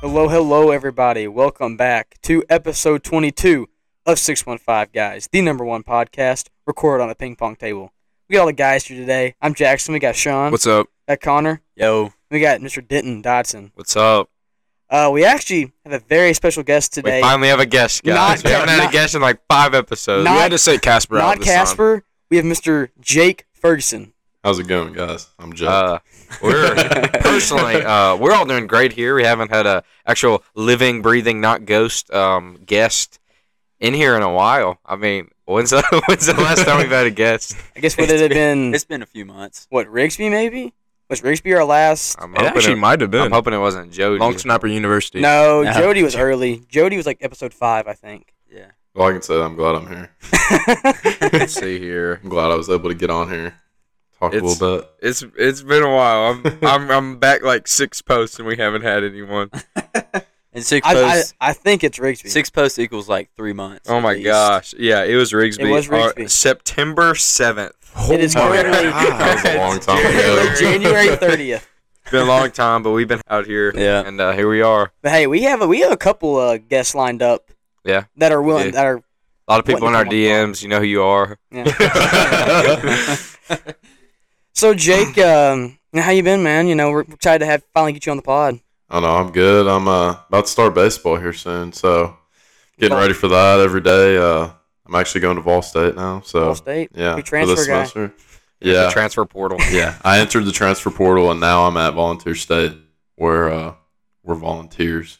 Hello, everybody. Welcome back to episode 22 of 615 Guys, the number one podcast recorded on a ping pong table. We got all the guys here today. I'm Jackson. We got Sean. What's up? We got Connor. Yo. We got Mr. Denton Dodson. What's up? We actually have a very special guest today. We finally have a guest, guys. We haven't had a guest in like 5 episodes. Not- We had to say Casper out Not this time. Casper. We have Mr. Jake Ferguson. How's it going, guys? I'm Joe. We're personally, we're all doing great here. We haven't had a actual living, breathing, not ghost guest in here in a while. I mean, when's the last time we've had a guest? I guess what it had been? It's been a few months. What, Rigsby maybe? Was Rigsby our last? I'm It actually might have been. I'm hoping it wasn't Jody. Long Snapper University. No, No. Jody was early. Jody was like episode 5, I think. Yeah. Well, I can say that I'm glad I'm here. Let's see here. I'm glad I was able to get on here, talk a little bit. It's been a while. I'm back like 6 posts and we haven't had anyone. And six I posts. I think it's Rigsby. 6 posts equals like 3 months. Oh at my least. gosh! Yeah, it was Rigsby. It was Rigsby. September 7th. It is currently That was a long time ago. January 30th. It's been a long time, but we've been out here. Yeah. And here we are. But hey, we have a couple guests lined up. Yeah. That are willing. Yeah. That are. A lot of people in our Wanting to come on the DMs. You know who you are. Yeah. So Jake, how you been, man? You know, we're excited to finally get you on the pod. I know, I'm good. I'm about to start baseball here soon, so getting Vol- ready for that every day. I'm actually going to Vol State now, so Ball State. yeah, You for transfer this guy. semester. The Yeah, transfer portal. yeah. I entered the transfer portal, and now I'm at Volunteer State, where we're volunteers.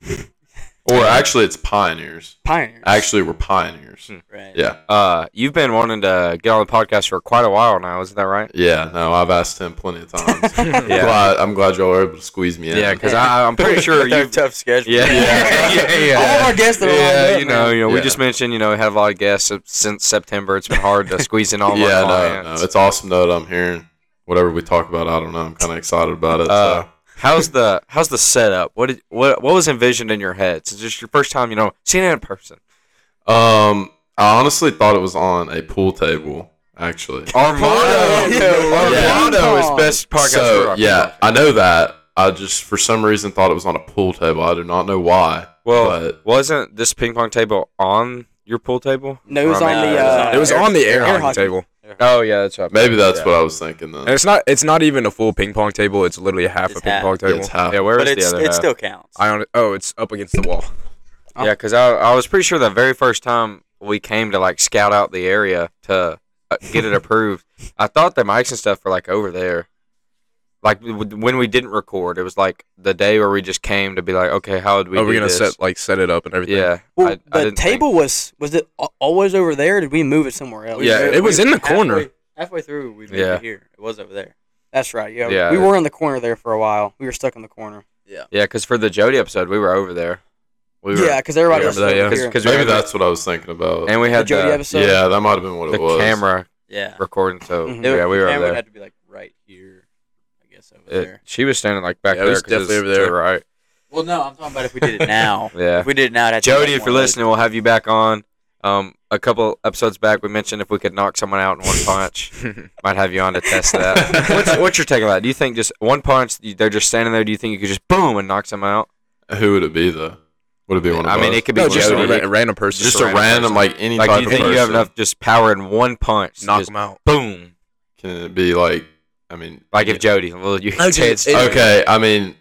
Or actually, it's pioneers. Pioneers. Actually, we're pioneers. Right. Yeah. You've been wanting to get on the podcast for quite a while now, isn't that right? Yeah, no, I've asked him plenty of times. Yeah. I'm glad y'all were able to squeeze me in. Yeah, because I'm pretty sure With our you've. tough schedule. Yeah, yeah. All of our guests that are lined Yeah, up, you know, man. we Yeah. just mentioned, we had a lot of guests since September. It's been hard to squeeze in all of yeah, our clients. no, it's awesome though that I'm hearing whatever we talk about. I don't know. I'm kind of excited about it. So. How's the setup? What was envisioned in your head? It's just your first time, seeing it in person. I honestly thought it was on a pool table. Actually, Our motto, Yeah. is best podcast. so ever. yeah, I know that. I just for some reason thought it was on a pool table. I do not know why. Well, but wasn't this ping pong table on your pool table? No, it was Or on am I- the. It was on the air hockey hockey. table. Oh yeah, that's right. maybe that's Yeah. what I was thinking then. And it's not even a full ping pong table. It's literally half It's a ping half. pong Yeah, table. it's half. Yeah, where But is the other it half? still counts. It's up against the wall. Yeah, because I was pretty sure the very first time we came to like scout out the area to get it approved, I thought the mics and stuff were like over there. Like when we didn't record, it was like the day where we just came to be like, okay, how would we? We're do gonna this? set it up and everything. Yeah. Well, I the didn't table was it always over there? Or did we move it somewhere else? Yeah, it was in the corner. Halfway through, we moved Yeah. it here. It was over there. That's right. Yeah, Yeah. we were in the corner there for a while. We were stuck in the corner. Yeah, because for the Jody episode, we were over there. We were, Yeah, because everybody I else remember was that, over yeah. here. because we Maybe had that's what I was thinking about. and we The had Jody the, episode. yeah, that might have been what the it was. camera Yeah. recording. So Mhm. yeah, we were The over camera there. had to be like right here, I guess, over there. She was standing like back Yeah, it there. was 'cause definitely it's over to there. the right. Well, no, I'm talking about if we did it now. Yeah. If we did it now, it'd have to be, Jody, like, if you're one of listening, we'll have you back on. A couple episodes back, we mentioned if we could knock someone out in one punch, might have you on to test that. What's your take on that? Do you think just one punch, they're just standing there? Do you think you could just boom and knock someone out? Who would it be though? Would it be one of I mean, us? it could be No, just Jody. a random person. just a random like any Like, type do you of think person. you have enough just power in one punch? to knock just them out. Boom. Can it be like? I mean, Like if Jody, well, you No, say just- it's okay. I mean,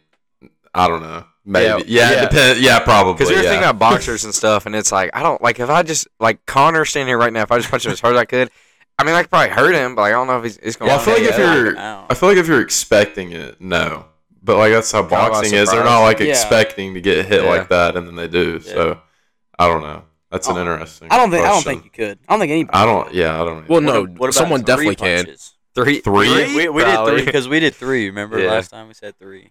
I don't know. Maybe. Yeah. Yeah. It depends. Yeah, probably. because we were yeah. thinking about boxers and stuff, and it's like I don't like if I just like Connor standing here right now. If I just punch him as hard as I could, I mean I could probably hurt him, but like, I don't know if he's going. Well, I feel like if knock you're, him out. I feel like if you're expecting it, no. But like that's how Kind of a boxing is. They're surprise. not like Yeah. expecting to get hit Yeah. like that, and then they do. So I don't know. That's an Oh, interesting. I don't think question. you could. I don't think anybody. I don't. Yeah, I don't. Well, Even. no, What about someone three definitely can. punches? Three. Three? We did Probably. three because we did three. Remember Yeah. last time we said three.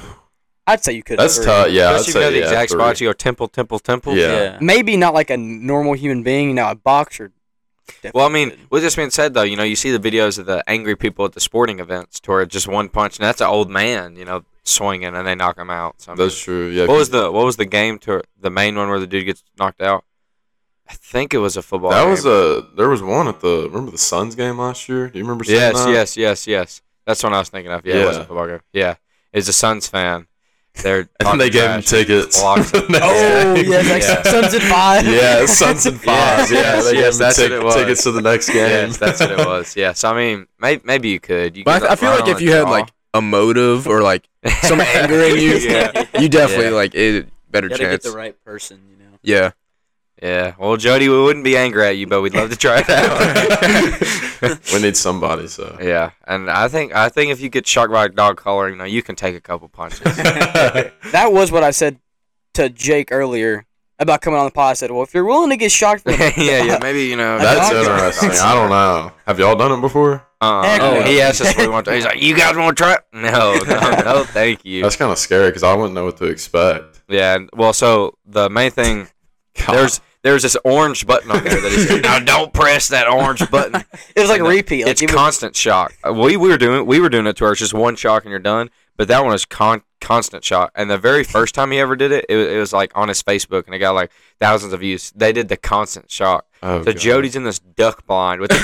I'd say you could. That's three. tough. Yeah, I'd Especially if you know say the yeah, exact three. spots. You go temple. Yeah. Maybe not like a normal human being. You know, a boxer. Well, I definitely mean, could. with this being said, though, you see the videos of the angry people at the sporting events to where just one punch, and that's an old man, swinging, and they knock him out. So, I mean, That's true. Yeah. what was the game to the main one where the dude gets knocked out? I think it was a football. That game. was there was one at the remember the Suns game last year? Do you remember seeing that? Yes. That's what I was thinking of. Yeah, it was a Yeah. football game. Yeah, is a Suns fan, They're And they gave him tickets. Blocks it. Oh, yes, like Yeah. Suns at 5. Yeah, Suns and Fives. Yes, They yes, gave that's what it him was. tickets to the next game. Yes, that's what it was. Yes, I mean, maybe you could. You But could I feel run like on if a you had draw. like a motive or like some anger in you, Yeah. you definitely Yeah. like it better Gotta get chance. the right person, you know. Yeah. Yeah, well, Jody, we wouldn't be angry at you, but we'd love to try it out. We need somebody, so. Yeah, and I think if you get shocked by a dog collar, you can take a couple punches. That was what I said to Jake earlier about coming on the pod. I said, well, if you're willing to get shocked for yeah, maybe That's dog interesting. I don't know. Have y'all done it before? Heck no. He asked us what we want to. He's like, "You guys want to try it?" No, thank you. That's kind of scary because I wouldn't know what to expect. Yeah, well, so the main thing God. there's this orange button on there that he said, "Now don't press that orange button." It was like a And, repeat. Like It's it was- constant shock. We were doing it to where it's just one shock and you're done. But that one is constant shock. And the very first time he ever did it, it was like on his Facebook, and it got like thousands of views. They did the constant shock. Oh, So God. Jody's in this duck blind with.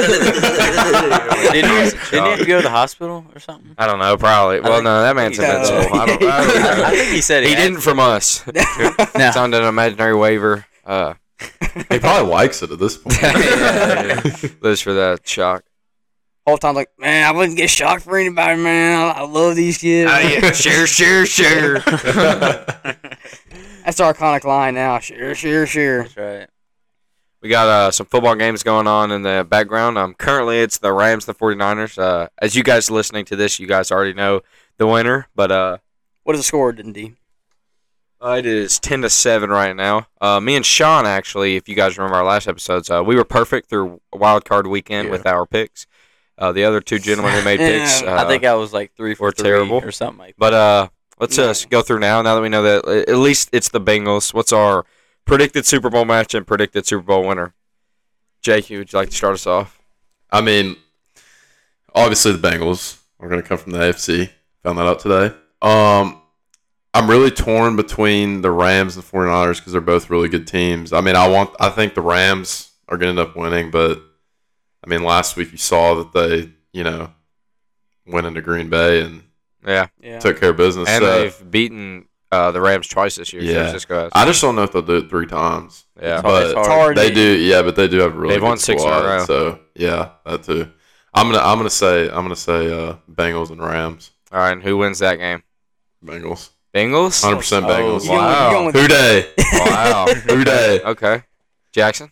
Didn't Constant you shock. have to go to the hospital or something? I don't know, probably. Well, think- no, that man's No. invincible. I don't I know. think he said He had didn't to. from us. No. Signed an imaginary waiver. He probably likes it at this point. Yeah, lives for that shock. whole time like, man, I wouldn't get shocked for anybody, man. I love these kids. Sure. That's our iconic line now. Sure. That's right. We got some football games going on in the background. Currently, it's the Rams, the 49ers. As you guys listening to this, you guys already know the winner. But What is the score, D? it is 10-7 right now. Me and Sean, actually, if you guys remember our last episodes, we were perfect through wild card weekend with our picks. The other two gentlemen who made picks, I think I was like 3 for we're 3 terrible. or something like that. But let's go through now that we know that at least it's the Bengals. What's our predicted Super Bowl match and predicted Super Bowl winner? Jake, would you like to start us off? I mean, obviously the Bengals are going to come from the AFC. Found that out today. I'm really torn between the Rams and the 49ers because they're both really good teams. I mean, I think the Rams are going to end up winning, but I mean, last week you saw that they, went into Green Bay and Yeah. took care of business. And So, they've beaten the Rams twice this year. San Yeah. Francisco has. I just don't know if they'll do it 3 times. Yeah. But It's It's hard. they do, but they do have a really They've good won 6 in a squad, row. So yeah, that too. I'm gonna say Bengals and Rams. All right, and who wins that game? Bengals, Bengals? 100% Bengals. You going- you going with- Who day? Wow. Who day? Okay. Jackson?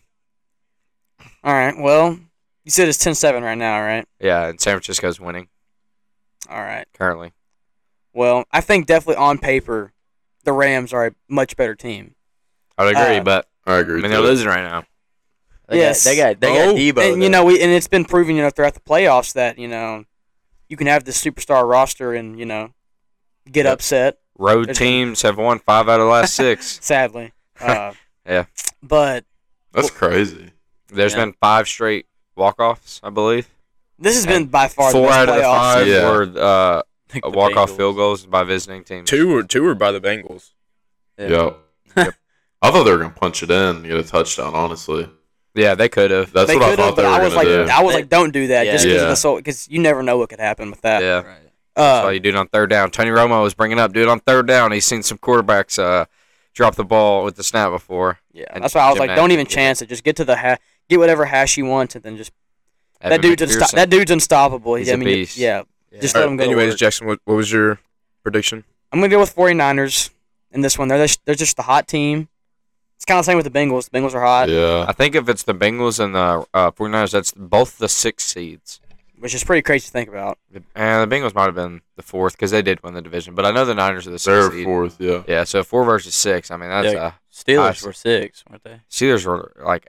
All right. Well, you said it's 10-7 right now, right? Yeah, and San Francisco's winning All right. currently. Well, I think definitely on paper, the Rams are a much better team. I would agree, Uh, but I agree. they're too. losing right now. Yes. They got Oh, Debo. And though. and it's been proven, throughout the playoffs that you can have this superstar roster and get Yep. upset. Road There's teams have won 5 out of the last 6. Sadly. Yeah. But That's crazy. There's Yeah. been 5 straight walk-offs, I believe. this has been by far the 4 best out of the playoffs. 5 Yeah. were Like the walk-off Bengals. field goals by visiting teams. Two were by the Bengals. Yeah. Yep. I thought they were gonna punch it in and get a touchdown. Honestly, Yeah, they could have. that's They what I could've, thought they but were I was gonna like, do. I was like, don't do that, Yeah. just because Yeah. of the soul, because you never know what could happen with that. Yeah. Right. That's why you do it on third down. Tony Romo was bringing up, do it on third down. He's seen some quarterbacks drop the ball with the snap before. Yeah, And that's why I was Jim like, don't even Nantz. chance it. Just get to the get whatever hash you want, and then just Evan McPherson. that dude's unstoppable. He's a beast. Yeah, Yeah. just let him go. to Anyways, work. Jackson, what was your prediction? I'm gonna go with 49ers in this one. They're just the hot team. It's kind of the same with the Bengals. The Bengals are hot, Yeah, I think if it's the Bengals and the 49ers, that's both the 6 seeds. which is pretty crazy to think about. And the Bengals might have been the 4th because they did win the division. But I know the Niners are the 6th they're seed. 4th. Yeah, Yeah, so 4 versus 6. I mean, that's Yeah. Steelers I- were 6, weren't they? Steelers were like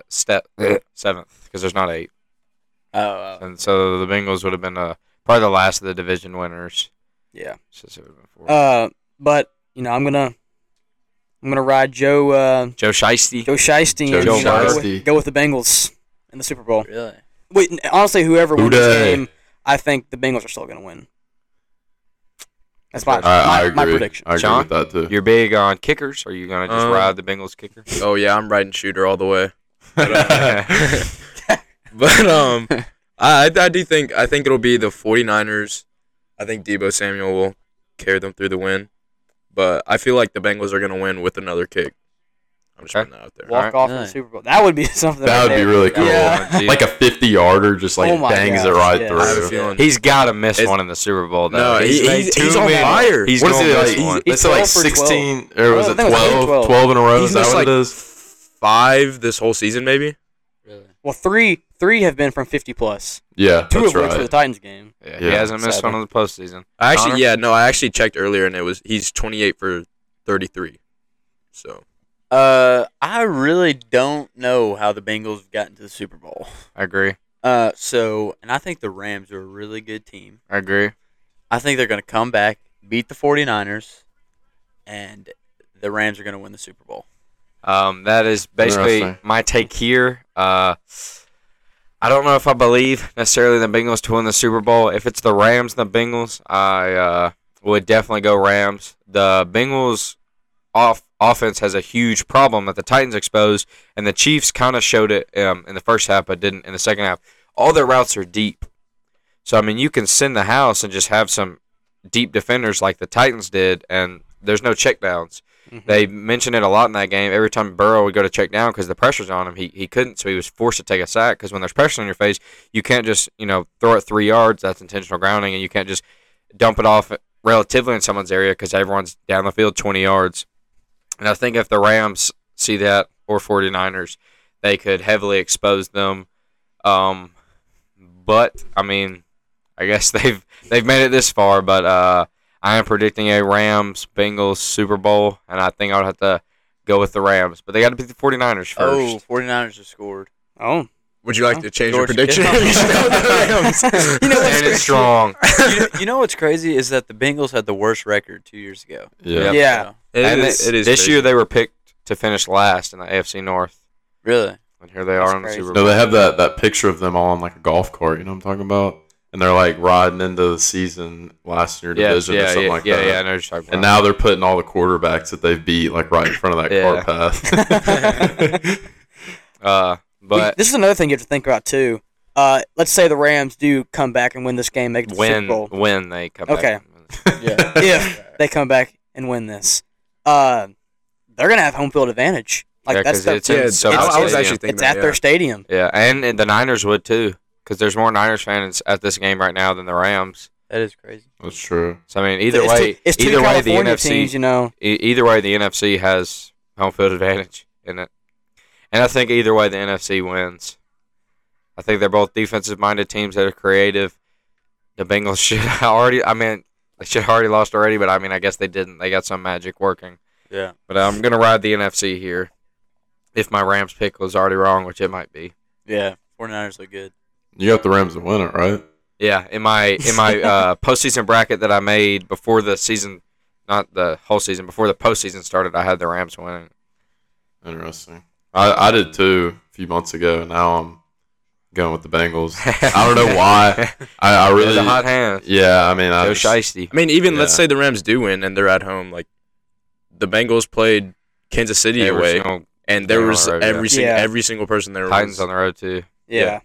7th because there's not 8. Oh. And so the Bengals would have been probably the last of the division winners. Yeah. Since it would have been 4. But I'm gonna ride Joe Joe Shiesty. Shiesty Joe and Shiesty. go with the Bengals in the Super Bowl. Really? Wait, honestly, whoever wins this Hooday. game, I think the Bengals are still gonna win. That's my I agree. my prediction. I agree Sean? with that too. You're big on kickers. Are you gonna just ride the Bengals kicker? Oh yeah, I'm riding shooter all the way. But I do think it'll be the 49ers. I think Debo Samuel will carry them through the win. but I feel like the Bengals are gonna win with another kick. I'm just Okay. putting that out there. Walk Alright. off in the Nice. Super Bowl. That would be something. That right would be there. really cool. Yeah. Geez. Like a 50-yarder, just like Oh my bangs it gosh, right yes. through. I have a feeling. He's got to miss It's- one in the Super Bowl. Though. No, he's made he's too on many. fire. He's What is gonna it miss like? one. He's They said like 12 for 16, or was Oh, I it think it was 12? 12. 12 in a row. He's Is that missed what like it is? 5 this whole season, maybe. Really? Well, three have been from 50 plus. Yeah, Two that's of which were the right. Titans game. Yeah, he Yeah. hasn't missed Sadly. one in the postseason. I Connor? actually checked earlier, and he's 28 for 33. So I really don't know how the Bengals have gotten to the Super Bowl. I agree. And I think the Rams are a really good team. I agree. I think they're going to come back, beat the 49ers, and the Rams are going to win the Super Bowl. That is basically Interesting. my take here. I don't know if I believe necessarily the Bengals to win the Super Bowl. If it's the Rams and the Bengals, I would definitely go Rams. The Bengals offense has a huge problem that the Titans exposed, and the Chiefs kind of showed it in the first half, but didn't in the second half. All their routes are deep. So, I mean, you can send the house and just have some deep defenders like the Titans did, and there's no checkdowns. Mhm. They mentioned it a lot in that game. Every time Burrow would go to check down because the pressure's on him, he couldn't, so he was forced to take a sack because when there's pressure on your face, you can't just throw it 3 yards. That's intentional grounding, and you can't just dump it off relatively in someone's area because everyone's down the field 20 yards. And I think if the Rams see that or 49ers, they could heavily expose them. But I mean, I guess they've made it this far. But I am predicting a Rams Bengals Super Bowl, and I think I would have to go with the Rams. But they got to beat the 49ers first. Oh, 49ers have scored. Oh, would you like to change your George prediction? Kittle. You should go with the Rams. You know what's And it's strong. you know what's crazy is that the Bengals had the worst record 2 years ago. Yeah. Yeah. It And is. It is. this crazy. year they were picked to finish last in the AFC North, Really? and here they That's are in the crazy. Super No, Bowl. they have that picture of them all on like a golf cart. You know what I'm talking about? And they're like riding into the season last year division or something like that. Yeah, I know what you're talking And about. now they're putting all the quarterbacks that they've beat like right in front of that Yeah. cart path. But this is another thing you have to think about too. Let's say the Rams do come back and win this game, make it to the Super Bowl. when they come Okay. back. Yeah. If they come back and win this, they're gonna have home field advantage. Like Yeah, that's 'cause the, it's in Yeah, so I much was stadium. actually thinking it's at that, their yeah. stadium. Yeah, and the Niners would too, because there's more Niners fans at this game right now than the Rams. That is crazy. That's true. So I mean, either It's way, it's two either way, the California NFC, teams, either way, the NFC has home field advantage in it, and I think either way, the NFC wins. I think they're both defensive-minded teams that are creative. The Bengals should they should have already lost already, but I mean, I guess they didn't. They got some magic working. Yeah. But I'm gonna ride the NFC here. If my Rams pick was already wrong, which it might be. Yeah. 49ers look good. You got the Rams to win it, right? Yeah, in my postseason bracket that I made before the season, not the whole season, before the postseason started, I had the Rams winning. Interesting. I did too a few months ago, and now I'm going with the Bengals. I don't know why. I Really, really the hot hand. Yeah, I mean, Joe Shiesty. I mean, even let's Yeah. say the Rams do win and they're at home. Like the Bengals played Kansas City away, and there they're on was the road, yeah. every single person there Titans was on the road too. Yeah.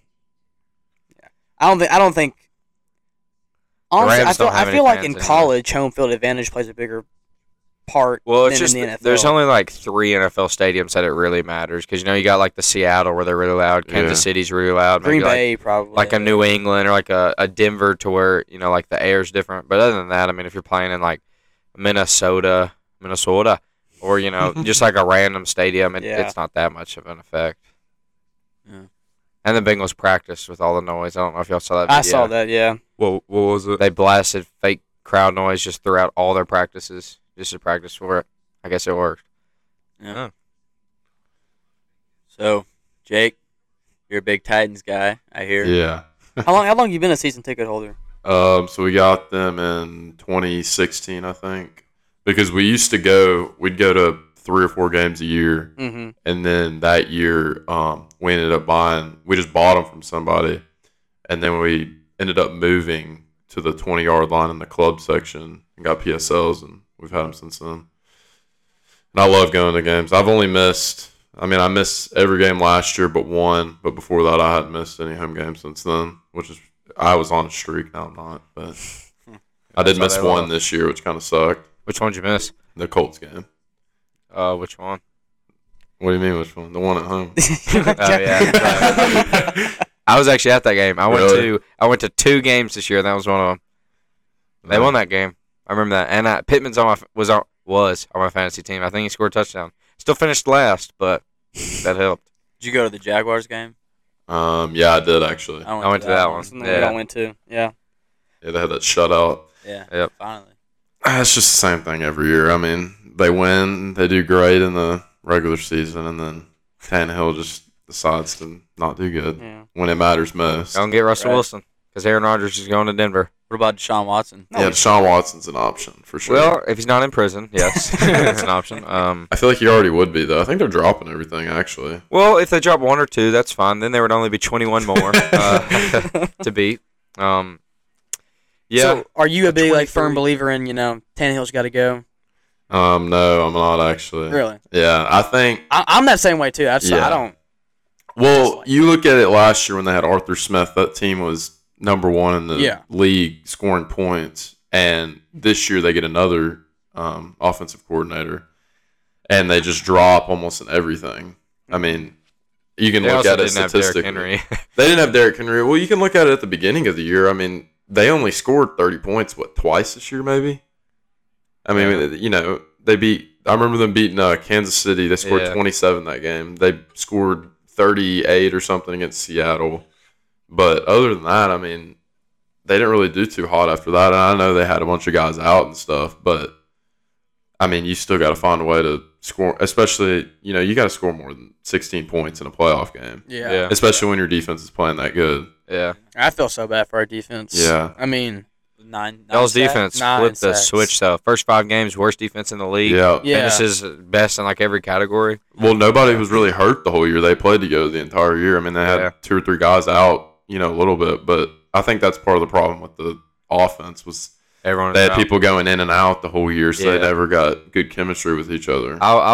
I don't think. Honestly, Rams don't have I any feel like fans in anymore. college, home field advantage plays a bigger part Well, it's than just in the NFL. there's only like 3 NFL stadiums that it really matters because you got like the Seattle where they're really loud, Kansas Yeah. City's really loud, Green maybe like Bay probably. like a New England or like a Denver to where like the air's different. But other than that, I mean, if you're playing in like Minnesota, or just like a random stadium, Yeah. it's not that much of an effect. Yeah. And the Bengals practiced with all the noise. I don't know if y'all saw that video. I saw that. Yeah. What was it? They blasted fake crowd noise just throughout all their practices, just to practice for it. I guess it worked. Yeah. So, Jake, you're a big Titans guy, I hear. Yeah. How long you been a season ticket holder? So we got them in 2016, I think, because we'd go to 3 or 4 games a year, Mm-hmm. and then that year we ended up we just bought them from somebody, and then we ended up moving to the 20-yard line in the club section and got PSLs, and we've had them since then. And I love going to games. I missed every game last year but one, but before that I hadn't missed any home games since then, I was on a streak. Now I'm not, but I did That's why miss they one lost. this year, which kind of sucked. Which one did you miss? The Colts game. Which one? What do you mean, which one? The one at home. Oh yeah. I was actually at that game. I went to 2 games this year, and that was one of them. They won that game. I remember that. And Pittman's was on my fantasy team. I think he scored a touchdown. Still finished last, but that helped. Did you go to the Jaguars game? Yeah, I did actually. I went to that one. Something we all went to. Yeah. Yeah, they had that shutout. Yeah. Yep. Finally. It's just the same thing every year. I mean, they win, they do great in the regular season, and then Tannehill just decides to not do good when it matters most. Don't get Russell Wilson because Aaron Rodgers is going to Denver. What about Deshaun Watson? Yeah, Deshaun Watson's an option for sure. Well, if he's not in prison, yes, it's an option. I feel like he already would be, though. I think they're dropping everything, actually. Well, if they drop 1 or 2, that's fine. Then there would only be 21 more to beat. Yeah. So, are you a big firm believer in Tannehill's got to go? No, I'm not actually. Really? Yeah, I think. I'm that same way too. I don't. Well, you look at it last year when they had Arthur Smith. That team was number 1 in the league scoring points, and this year they get another offensive coordinator, and they just drop almost in everything. I mean, you can look at it statistically. They didn't have Derrick Henry. Well, you can look at it at the beginning of the year. I mean, they only scored 30 points, twice this year, maybe? I mean, they beat – I remember them beating Kansas City. They scored 27 that game. They scored 38 or something against Seattle. But other than that, I mean, they didn't really do too hot after that. And I know they had a bunch of guys out and stuff, but, I mean, you still got to find a way to score, especially, you got to score more than 16 points in a playoff game. Yeah. Especially when your defense is playing that good. Yeah. I feel so bad for our defense. Yeah. I mean, Y'all's defense flipped the switch, though. First 5 games, worst defense in the league. Yeah. And this is best in, every category. Well, nobody was really hurt the whole year. They played together the entire year. I mean, they had 2 or 3 guys out, a little bit. But I think that's part of the problem with the offense was they had people going in and out the whole year, so they never got good chemistry with each other.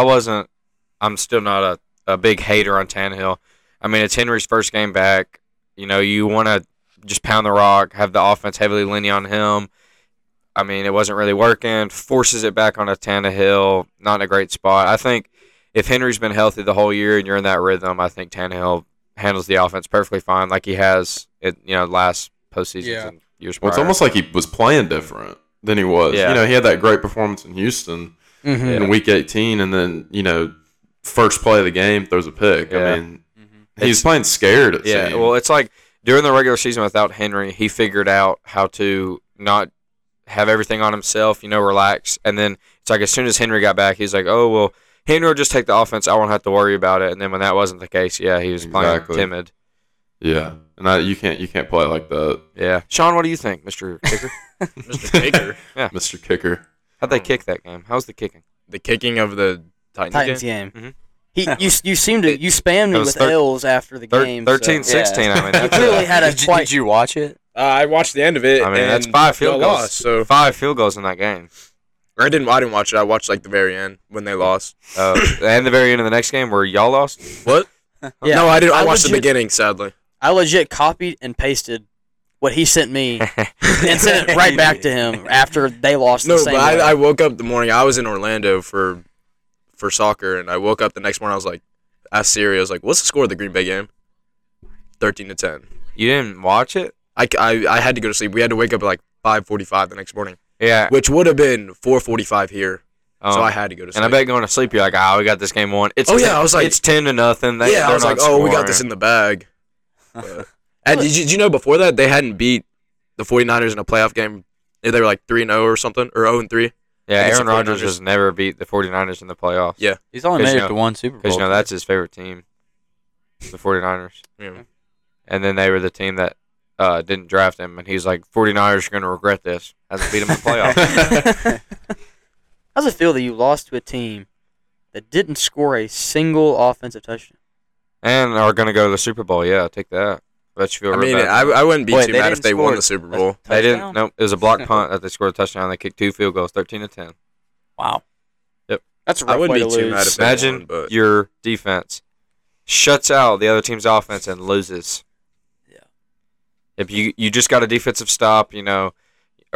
I'm still not a big hater on Tannehill. I mean, it's Henry's first game back. You want to just pound the rock, have the offense heavily leaning on him. I mean, it wasn't really working. Forces it back on a Tannehill. Not in a great spot. I think if Henry's been healthy the whole year and you're in that rhythm, I think Tannehill handles the offense perfectly fine, like he has last postseason and years prior. Well, it's almost like he was playing different than he was. Yeah. He had that great performance in Houston in Week 18, and then first play of the game throws a pick. Yeah. I mean, he's playing scared. It seemed. Well, it's like during the regular season without Henry, he figured out how to not have everything on himself, relax. And then it's like as soon as Henry got back, he's like, oh, well, Henry will just take the offense. I won't have to worry about it. And then when that wasn't the case, he was playing timid. Yeah, and you can't play like that. Yeah. Sean, what do you think, Mr. Kicker? Mr. Kicker? Yeah. Mr. Kicker. How'd they kick that game? How's the kicking? The kicking of the Titans game. Mhm. You spammed me with L's after the game. 13-16. I mean, you clearly had a quite. Did you watch it? I watched the end of it. I mean, that's and 5 field y'all goals. lost, so 5 field goals in that game. I didn't watch it. I watched the very end when they lost. And the very end of the next game where y'all lost. What? Yeah, No, I didn't. I watched the beginning. Sadly, I legit copied and pasted what he sent me and sent it right back to him after they lost. no, the same but way. I woke up the morning. I was in Orlando for soccer, and I woke up the next morning. I was like, asked Siri. I was like, "What's the score of the Green Bay game?" 13-10. You didn't watch it? I had to go to sleep. We had to wake up at 5:45 the next morning, Yeah. which would have been 4:45 here. So I had to go to sleep. And I bet going to sleep, you're like, we got this game won. It's I was like, it's 10-0. I was like, we got this in the bag. And did you know before that they hadn't beat the 49ers in a playoff game? They were 3-0 or something, or 0-3. Yeah, against Aaron the Rodgers 49ers. has never beat the 49ers in the playoffs. Yeah. He's only made it to one Super Bowl. Because, that's his favorite team, the 49ers. Yeah. And then they were the team that didn't draft him, and he's like, 49ers are going to regret this. Hasn't beat him in the playoffs. How's it feel that you lost to a team that didn't score a single offensive touchdown? And are going to go to the Super Bowl. Yeah, take that. Bet you feel I real mean, bad. I wouldn't be Wait, too they mad if didn't they won score the Super Bowl. They didn't. Touchdown? Nope. It was a block punt that they scored a touchdown. They kicked 2 field goals, 13-10. Wow. Yep. That's a I rough wouldn't way be to too lose. mad if they Imagine won, but your defense shuts out the other team's offense and loses. Yeah. If you just got a defensive stop, or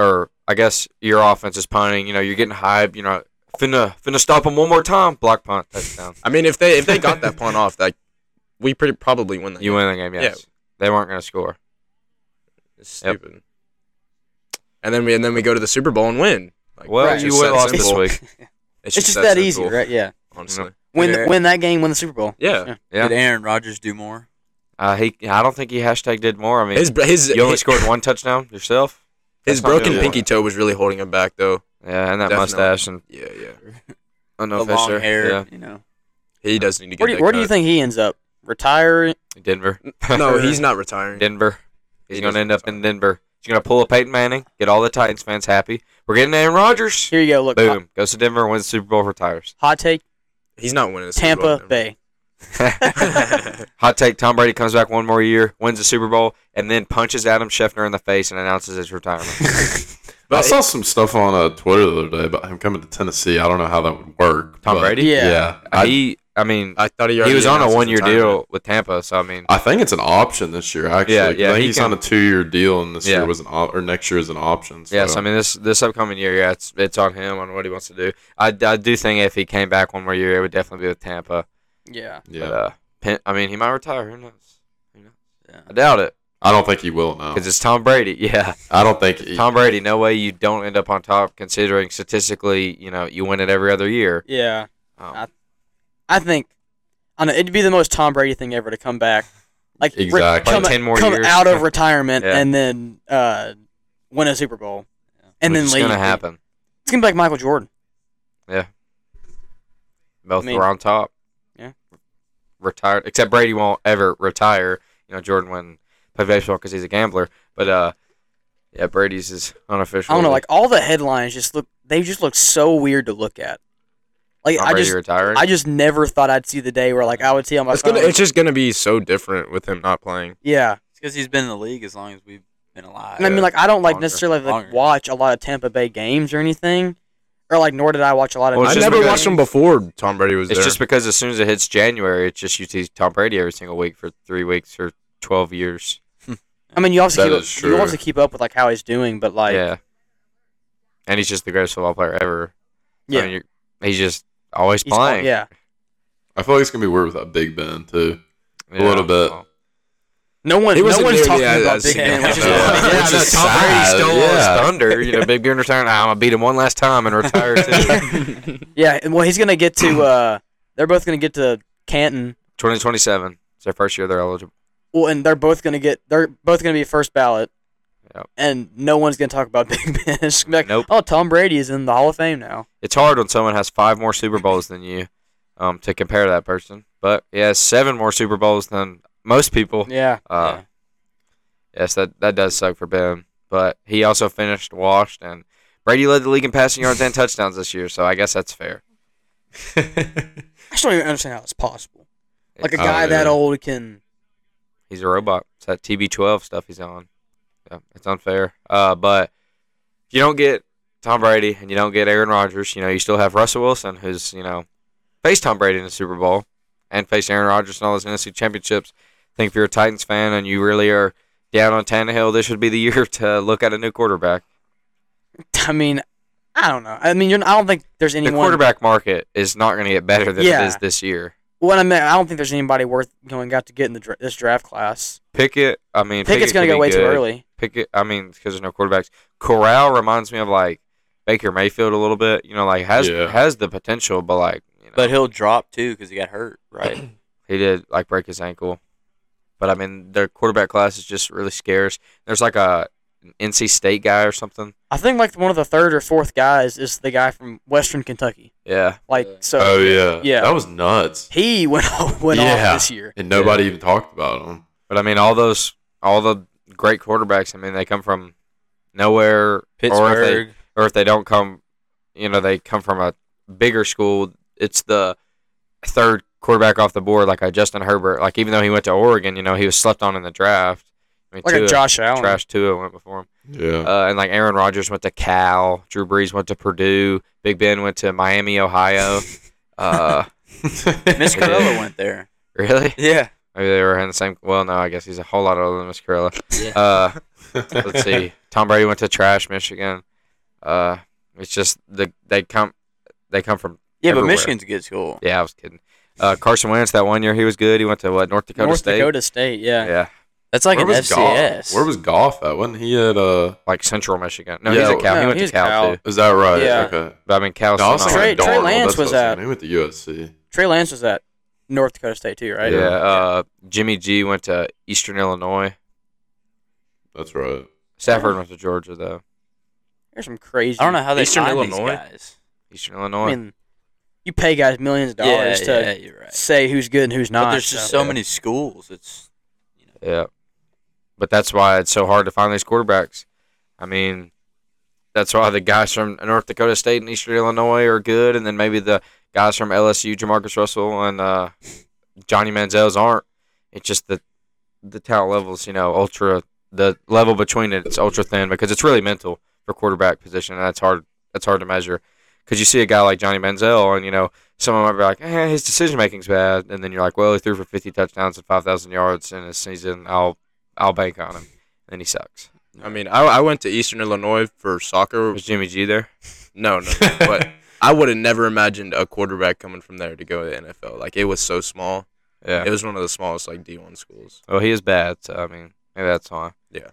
I guess your offense is punting. You know, you're getting hyped. You know, finna stop them one more time. Block punt, touchdown. I mean, if they got that punt off, like we probably win that. You game. win the game, yes. They weren't going to score. It's stupid. And then we go to the Super Bowl and win. Like, Well, it's you just would that have lost this simple. week. It's It's just that easy, simple, right? Yeah. Honestly. Win that game, win the Super Bowl. Yeah. Yeah. Did Aaron Rodgers do more? I don't think he hashtag did more. I mean, His you only scored one touchdown yourself. his That's not broken doing pinky well. toe was really holding him back, though. Yeah, and that Definitely. mustache and Yeah. The no long fisher. hair, Yeah, you know. He does need to get Where do you think he ends up? Retire? Denver. No, he's not retiring. Denver. He's He going to doesn't end up in Denver. He's going to pull a Peyton Manning, get all the Titans fans happy. We're getting Aaron Rodgers. Here you go. Look, Boom. Goes to Denver, wins the Super Bowl, retires. hot take: He's not winning the Super Bowl. Tampa Bay. Hot take: Tom Brady comes back one more year, wins the Super Bowl, and then punches Adam Schefter in the face and announces his retirement. I saw some stuff on Twitter the other day about him coming to Tennessee. I don't know how that would work. Tom but Brady? Yeah. I mean, I thought he was on a one-year deal with Tampa, so I mean, I think it's an option this year. Actually, Yeah, 'cause yeah, I think he he's can- on a 2-year deal, and this Yeah. year was or next year is an option. So. yes, I mean this upcoming year, yeah, it's on him on what he wants to do. I do think if he came back one more year, it would definitely be with Tampa. Yeah. yeah, But, I mean, he might retire. Who knows? Yeah. I doubt it I don't think he will now. because it's Tom Brady. Yeah, I don't think he, Tom Brady. No way you don't end up on top, considering statistically, you win it every other year. Yeah. Um, I think it'd be the most Tom Brady thing ever to come back. Like Exactly. come, Like 10 more come years. out of retirement Yeah. and then win a Super Bowl and then it's leave. gonna happen. It's gonna be like Michael Jordan. Both I mean, were on top. yeah. Retired, except Brady won't ever retire. Jordan wouldn't play baseball because he's a gambler. But yeah, Brady's is unofficial. I don't know. Like all the headlines just look so weird to look at. Like Tom Brady retiring. I just never thought I'd see the day where like I would see on my phone. It's just gonna be so different with him not playing. Yeah. It's because he's been in the league as long as we've been alive. And I mean, like, I don't like Longer. necessarily like Longer. watch a lot of Tampa Bay games or anything, or like nor did I watch a lot of. Well, it's I just never because- watched him before Tom Brady was It's there. just because as soon as it hits January, it's just you see Tom Brady every single week for 3 weeks or 12 years. I mean, you also That keep is up, true. you also keep up with like how he's doing, but like, Yeah. And he's just the greatest football player ever. Yeah. I mean, he's just always he's playing. yeah. I feel like it's gonna be weird without Big Ben too. Yeah. A little bit. Well, No He one's wasn't talking nearly about as Big Ben, which is significant. funny. Yeah. Yeah, Which no, is Tom Brady sad, stole yeah. his thunder. Big Ben retiring. I'm gonna beat him one last time and retire too. Yeah, well, he's gonna get to. They're both gonna get to Canton. 2027. It's their first year they're eligible. Well, and they're both gonna be first ballot. Yep. And no one's gonna talk about Big Ben. It's gonna be like, Nope. oh, Tom Brady is in the Hall of Fame now. It's hard when someone has 5 more Super Bowls than you, to compare to that person. But he has 7 more Super Bowls than most people. Yeah. Uh, Yes, that does suck for Ben. But he also finished washed, and Brady led the league in passing yards and touchdowns this year, so I guess that's fair. I just don't even understand how it's possible. Like a Oh, guy that yeah. old can. He's a robot. It's that TB12 stuff he's on. Yeah, it's unfair. But if you don't get Tom Brady and you don't get Aaron Rodgers, you still have Russell Wilson, who's, faced Tom Brady in the Super Bowl and faced Aaron Rodgers in all those NFC championships. I think if you're a Titans fan and you really are down on Tannehill, this would be the year to look at a new quarterback. I mean, I don't know. I mean, I don't think there's The anyone. quarterback market is not going to get better than Yeah. it is this year. Well, I mean, I don't think there's anybody worth going out to get in this draft class. Pickett, Pickett's gonna could go be way too good. early. Pickett, because there's no quarterbacks. Corral reminds me of like Baker Mayfield a little bit. Has the potential, but like But he'll drop too because he got hurt, right? he did like break his ankle. But I mean, their quarterback class is just really scarce. There's like an NC State guy or something. I think like one of the third or fourth guys is the guy from Western Kentucky. Yeah, Like so. Oh yeah, Yeah. that was nuts. He went off this year. And nobody even talked about him. but I mean, all the great quarterbacks. I mean, they come from nowhere, Pittsburgh. or if they don't come, they come from a bigger school. It's the third quarterback off the board, like a Justin Herbert. Like even though he went to Oregon, he was slept on in the draft. I mean, Like a Josh Allen. Trash Tua went before him. Yeah. And like Aaron Rodgers went to Cal. Drew Brees went to Purdue. Big Ben went to Miami, Ohio. Miss Corella went there. Really? Yeah. Maybe they were in the same. Well, no, I guess he's a whole lot older than Miss Corella. Yeah. Let's see. Tom Brady went to trash Michigan. It's just they come from Yeah, but everywhere. Michigan's a good school. Yeah, I was kidding. Carson Wentz that one year he was good. He went to North Dakota North State. Dakota State, yeah. Yeah, That's like Where an was Goff? FCS. Where was Goff at? Wasn't he at like Central Michigan. No, Yeah, he's at Cal. no, he went he's to Cal, Cal. too. Is that right? Yeah. Okay. But I mean, Cal's No, I was not thinking Trey Darnold. Lance That's what was I at- saying. He went to USC. Trey Lance was at North Dakota State too, right? Yeah, Jimmy G went to Eastern Illinois. That's right. Stafford went to Georgia though. There's some crazy. I don't know how they Eastern find Illinois? these guys. Eastern I Illinois. mean, you pay guys millions of dollars yeah, to you're right. say who's good and who's not. But there's just so many schools. It's Yeah, but that's why it's so hard to find these quarterbacks. I mean, that's why the guys from North Dakota State and Eastern Illinois are good, and then maybe the guys from LSU, Jamarcus Russell and Johnny Manziel's aren't. It's just the talent levels, ultra. The level between it's ultra thin because it's really mental for quarterback position, and that's hard. That's hard to measure because you see a guy like Johnny Manziel, and someone might be like, his decision making's bad, and then you're like, well, he threw for 50 touchdowns and 5,000 yards in a season. I'll bank on him, and he sucks. I mean, I went to Eastern Illinois for soccer. Was Jimmy G there? No, but I would have never imagined a quarterback coming from there to go to the NFL. Like, it was so small. Yeah. It was one of the smallest, like, D1 schools. Well, he is bad, so I mean, maybe that's why. Yeah.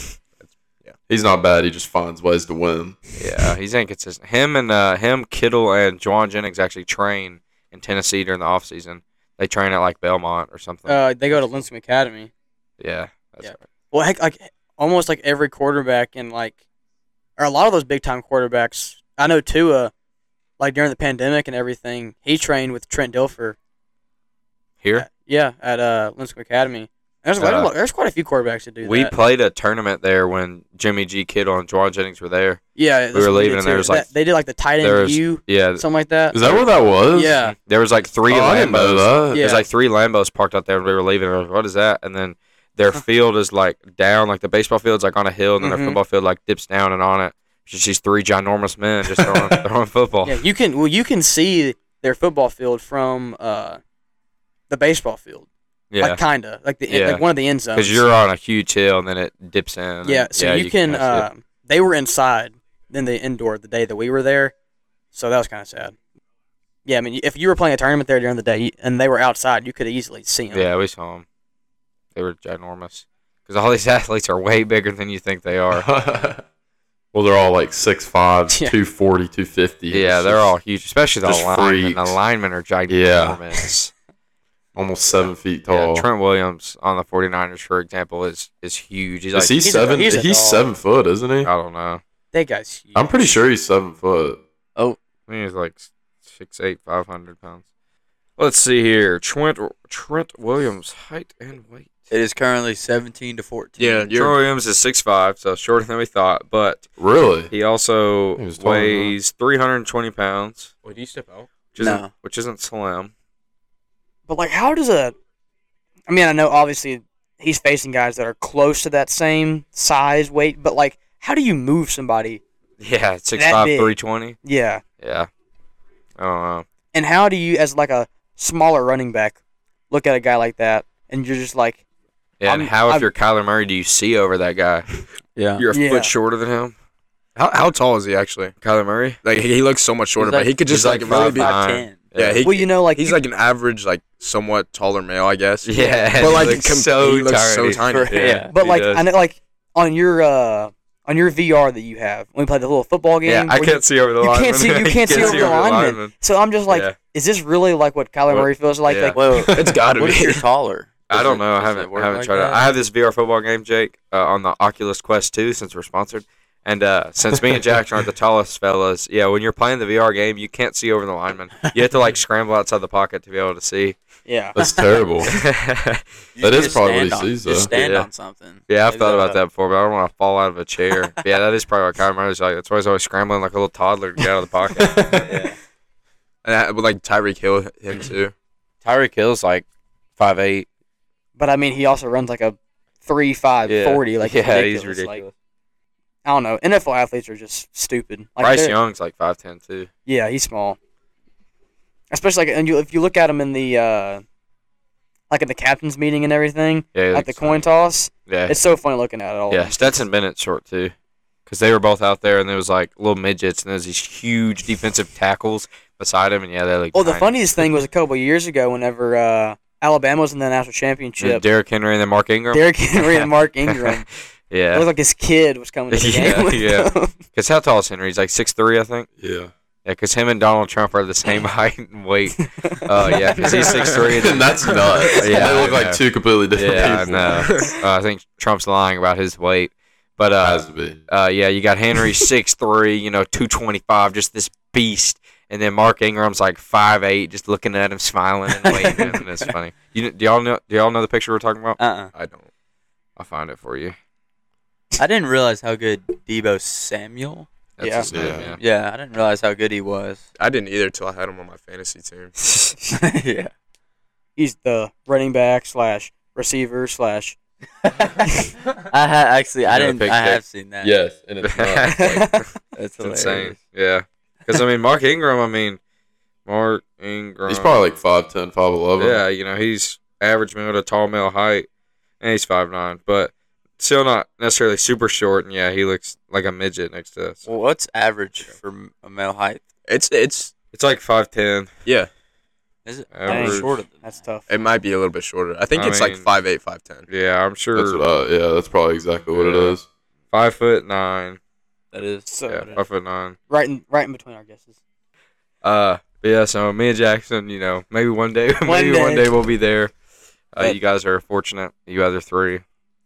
He's not bad. He just finds ways to win. Yeah, he's inconsistent. Him, Kittle, and Juwan Jennings actually train in Tennessee during the off season. They train at like Belmont or something. They go to Lincecum Academy. Yeah, that's Yeah. right. Well, heck, like almost like every quarterback and or a lot of those big time quarterbacks. I know Tua, like during the pandemic and everything, he trained with Trent Dilfer. Here, At Lincecum Academy. There's quite a few quarterbacks that do we that. played a tournament there when Jimmy G, Kittle, and Juwan Jennings were there. Yeah, we that's were what leaving did and there too. was, like- they did like the tight there end was- view, Yeah, something like that. Is that where that was? Yeah. there was like three Oh, I didn't know Lambos. that. Yeah. There's like three Lambos parked out there, and we were leaving. And I was like, what is that? And then their field is like down, like the baseball field's like on a hill, and then Mhm. their football field like dips down, and on it, it's just these three ginormous men just throwing football. Yeah, you can see their football field from the baseball field. Yeah. Like kinda. Like Yeah. like one of the end zones. Because you're on a huge hill and then it dips in. and- Yeah, so you can kinda see it. they were inside then the indoor the day that we were there. So that was kinda sad. Yeah, I mean if you were playing a tournament there during the day and they were outside, you could easily see them. Yeah, we saw them. They were ginormous. Because all these athletes are way bigger than you think they are. Well, they're all like 6'5", Yeah. 240, 250. Yeah, they're all huge, especially the just linemen. freaks. The linemen are Yeah. ginormous. almost 7 feet Yeah, tall. Trent Williams on the 49ers, for example, is huge. He's like, Is he he's a- 7? he's a He's dog. 7 foot, isn't he? I don't know. That guy's huge. I'm pretty sure he's 7 foot. I think he's like 6'8", 500 pounds. Let's see here. Trent Williams, height and weight. it is currently 17 to 14. Yeah, Trent Williams is 6'5", so shorter than we thought, but Really? he also He was taller than weighs 320 pounds, Wait, did you step out? No. which isn't slim. But like how does I mean, I know obviously he's facing guys that are close to that same size, weight, but like how do you move somebody? Yeah, 6'5", big. 320. Yeah. Yeah. I don't know. And how do you as like a smaller running back look at a guy like that and you're just like Yeah, and I'm- if you're Kyler Murray, do you see over that guy? Yeah. You're a Yeah. foot shorter than him. How tall is he actually? Kyler Murray? Like he looks so much shorter, He's but he could just he's like like really be. 5'9". 5'10". Yeah, he, well, you know, like he's you- like an average, like somewhat taller male, I guess. Yeah, but like he looks he looks so tiny. Yeah, but he like does. I know like on your VR that you have when we play the little football game. Yeah, I where can't see over the you lineman. can't see you can't see over the lineman. So I'm just like, Yeah. is this really like what Kyler What- Murray feels like? yeah. Like Well, It's gotta what if be. you're taller? I Does don't it- know. I does it haven't work like tried it. that? I have this VR football game, Jake, on the Oculus Quest 2 since we're sponsored. And since me and Jackson aren't the tallest fellas, yeah, when you're playing the VR game, you can't see over the lineman. You have to like scramble outside the pocket to be able to see. yeah. That's terrible. You That is just probably what he stand on- sees, though. Just stand Yeah. on something. Yeah, I've Maybe thought about that'll- that before, but I don't want to fall out of a chair. But yeah, that is probably what Kyler Murray's like. That's why he's always scrambling like a little toddler to get out of the pocket. Yeah. And that, with like Tyreek Hill, him too. Tyreek Hill's like 5'8". But I mean, he also runs like a 3.5 40. Like it's yeah, he's ridiculous. ridiculous. Like, I don't know. NFL athletes are just stupid. Like Bryce they're- Young's like 5'10" too. Yeah, he's small. Especially like, and if you look at him in the like at the captain's meeting and everything, Yeah, at the coin toss, Yeah, it's so funny looking at it all. yeah. Stetson Bennett's short too. because they were both out there, and there was like little midgets, and there was these huge defensive tackles beside him, and yeah, they looked. Well, the tiny. funniest thing was a couple of years ago, whenever Alabama was in the national And championship. Derrick Henry and then Mark Ingram. Derrick Henry and Mark Ingram. It Yeah, looked like his kid was coming to the Yeah, game. with yeah. them. because how tall is Henry? He's like 6'3", I think. Yeah. Yeah, because him and Donald Trump are the same height and weight. Oh yeah, because he's 6'3". And that's nuts. Yeah, They look I like know. two completely different Yeah, I people. know. I think Trump's lying about his weight, but Has to be. yeah, you got Henry 6'3", 225, just this beast, and then Mark Ingram's like 5'8", just looking at him, smiling and waving, and it's funny. Do y'all know the picture we're talking about? I don't. I'll find it for you. I didn't realize how good Debo Samuel. That's Yeah. his name, Yeah. yeah. Yeah, I didn't realize how good he was. I didn't either till I had him on my fantasy team. Yeah. He's the running back / receiver / I actually I You know the didn't. pick I six? have seen that. Yes, and it's not. That's It's hilarious. insane. Yeah, because Mark Ingram. Mark Ingram. He's probably like 5'10", 5'11". Yeah, he's average male to tall male height, and he's 5'9", but still not necessarily super short. And yeah, he looks like a midget next to us. Well, what's average for a male height? It's It's like 5'10". yeah. Is it Average. shorter than that? That's tough. It might be a little bit shorter. I think I it's like mean- 5'8", 5'10". Yeah, I'm sure. That's what that's probably exactly what it Yeah. is. 5'9". That is. So Yeah, 5'9". right in between our guesses. But yeah, so me and Jackson, maybe one day, One day. we'll be there. But- You guys are fortunate. You other three,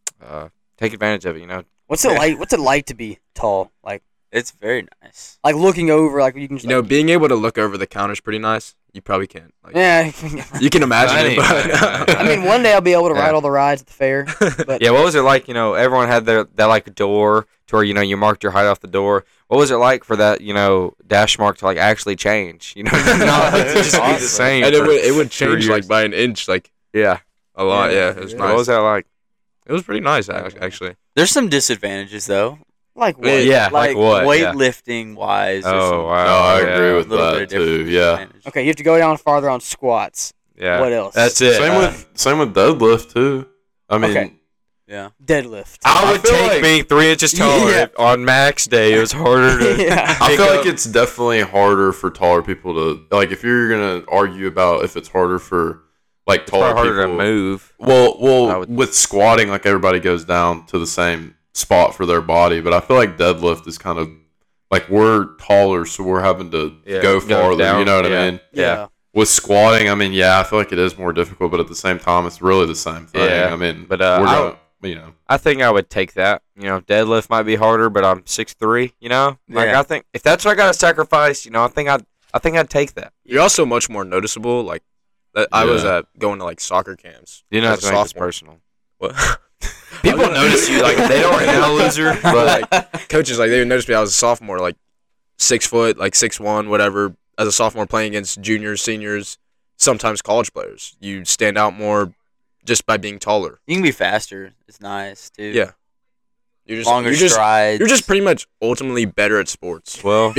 take advantage of it. What's it like? What's it like to be tall? It's very nice. Like looking over, like you can just Being able to look over the counter's pretty nice. You probably can't. Like, yeah. You can imagine I it, mean- but I mean, one day I'll be able to Yeah. ride all the rides at the fair. But Yeah, what was it like? Everyone had that like door to where you marked your height off the door. What was it like for that dash mark to like actually change? Not to just be the Awesome. same. and for- it would change years. like by an inch, like yeah. a lot. Yeah, Yeah, it was yeah. nice. What was that like? It was pretty nice, actually. There's some disadvantages though. like what? Yeah, like what? Yeah. Weightlifting wise. Oh No, wow. I yeah. agree with little that bit of too. difference. Yeah. Advantage. Okay, you have to go down farther on squats. Yeah. What else? That's it. Same with deadlift too. I mean, Okay. Yeah. Deadlift. I would I feel take like- being 3 inches taller Yeah. if on max day. It was harder to. Yeah. I pick feel up. like it's definitely harder for taller people to like. If you're gonna argue about if it's harder for like It's taller probably harder people, to move. I Well, would- with squatting, like everybody goes down to the same spot for their body, but I feel like deadlift is kind of like we're taller, so we're having to Yeah, go go farther. down, You know what yeah. I mean? Yeah. With squatting, I mean, yeah, I feel like it is more difficult, but at the same time, it's really the same thing. Yeah, I mean, but, we're I- gonna, I think I would take that. Deadlift might be harder, but I'm 6'3". Like Yeah. I think if that's what I got to sacrifice, I think I'd take that. You're also much more noticeable. Like I was Yeah. going to like soccer camps. You know, as it's a make this sophomore. personal. What? People notice you like they don't know, loser. But Like coaches, like they would notice me. I was a sophomore, like 6 foot, like 6'1", whatever. As a sophomore, playing against juniors, seniors, sometimes college players, you stand out more just by being taller. You can be faster. It's nice too. Yeah. You're just Longer you're just, strides. you're just pretty much ultimately better at sports. well,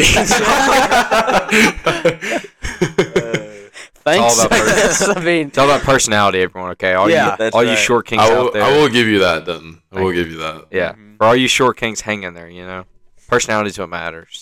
Thanks. all about person. I mean, it's all about personality, everyone. Okay, all Yeah, you that's all you right. short kings I will, out there. I will give you that, Denton. I will give you that. Yeah, Mhm. for all you short kings, hang in there. Personality is what matters.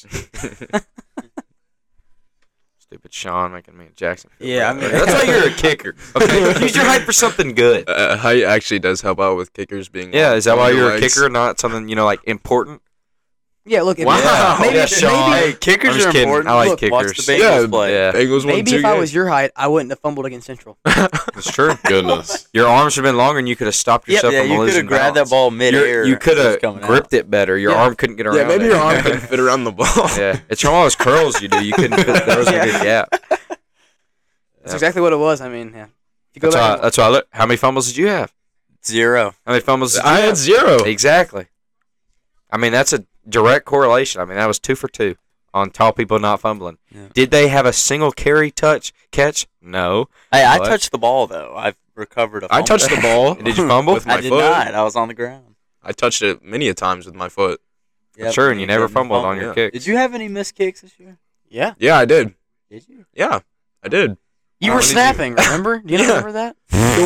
Stupid Sean making me a Jackson. feel Yeah, bad. I mean- that's why you're a kicker. Okay, use your height for something good. Height actually does help out with kickers being. Yeah, long- is that why longer you're a legs. kicker, not something like important? yeah. Look, if Wow. maybe, Yeah, maybe, Sean. Hey, kickers I'm just are kidding. important. I like Look, watch the kickers. Bengals Yeah, play. Yeah, Bengals won maybe 2 if I games. was your height, I wouldn't have fumbled against Central. That's true. Goodness. Your arms have been longer, and you could have stopped yourself Yeah, from you could losing have grabbed that balance. ball midair. You could as have it's coming out. gripped it better. Your Yeah. arm couldn't get around. Yeah, maybe it. your arm couldn't fit around the ball. Yeah, it's from all those curls you do. You couldn't fit. There was a good gap. That's exactly what it was. I mean, yeah. If you go That's why. back, That's why. I look. How many fumbles did you have? 0. How many fumbles did you I have? had 0. Exactly. I mean, that's a direct correlation. I mean, that was 2 for 2 on tall people not fumbling. Yeah. Did they have a single catch? No. Hey, I What? touched the ball though. I've recovered a fumble. I touched the ball. Did you fumble? With my I did foot. not. I was on the ground. I touched it many a times with my foot. Yep, Sure, and you never couldn't fumbled on fumble. your Yeah. kick. Did you have any missed kicks this year? yeah. Yeah, I did. Did you? Yeah, I did. You Oh, were did you? snapping, remember? Do you not remember that?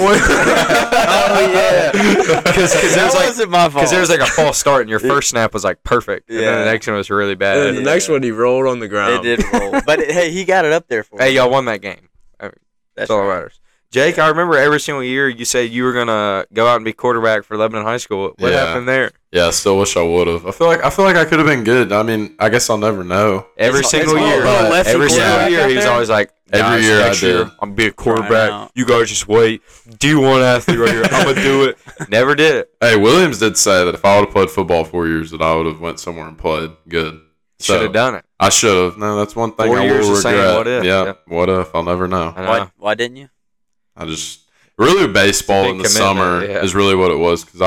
Oh yeah, because That there's like wasn't my fault. because there was like a false start and your first snap was like perfect, and then Yeah. the next one was really And bad. then the next one, he rolled on the It ground. did roll, but hey, he got it up there for Hey, me. y'all won that game. That's That's all that right. matters. Jake, I remember every single year you said you were gonna go out and be quarterback for Lebanon High School. What Yeah. happened there? Yeah, I still wish I would have. I feel like I could have been good. I mean, I guess I'll never know. Every It's- single it's year, all lefty every single quarterback year, out he was there? always like, Every "Guys, year I next year, did. I'm gonna be a Trying quarterback. out. You guys just wait. D1 athlete right here. I'm gonna do it." Never did it. Hey, Williams did say that if I would have played football 4 years, that I would have went somewhere and played good. Should have done it. I should have. No, that's one thing 4 I years will of saying, regret. what if? Yeah, Yep. what if? I'll never know. I know. Why didn't you? I just really baseball Big in the commitment, summer yeah. is really what it was because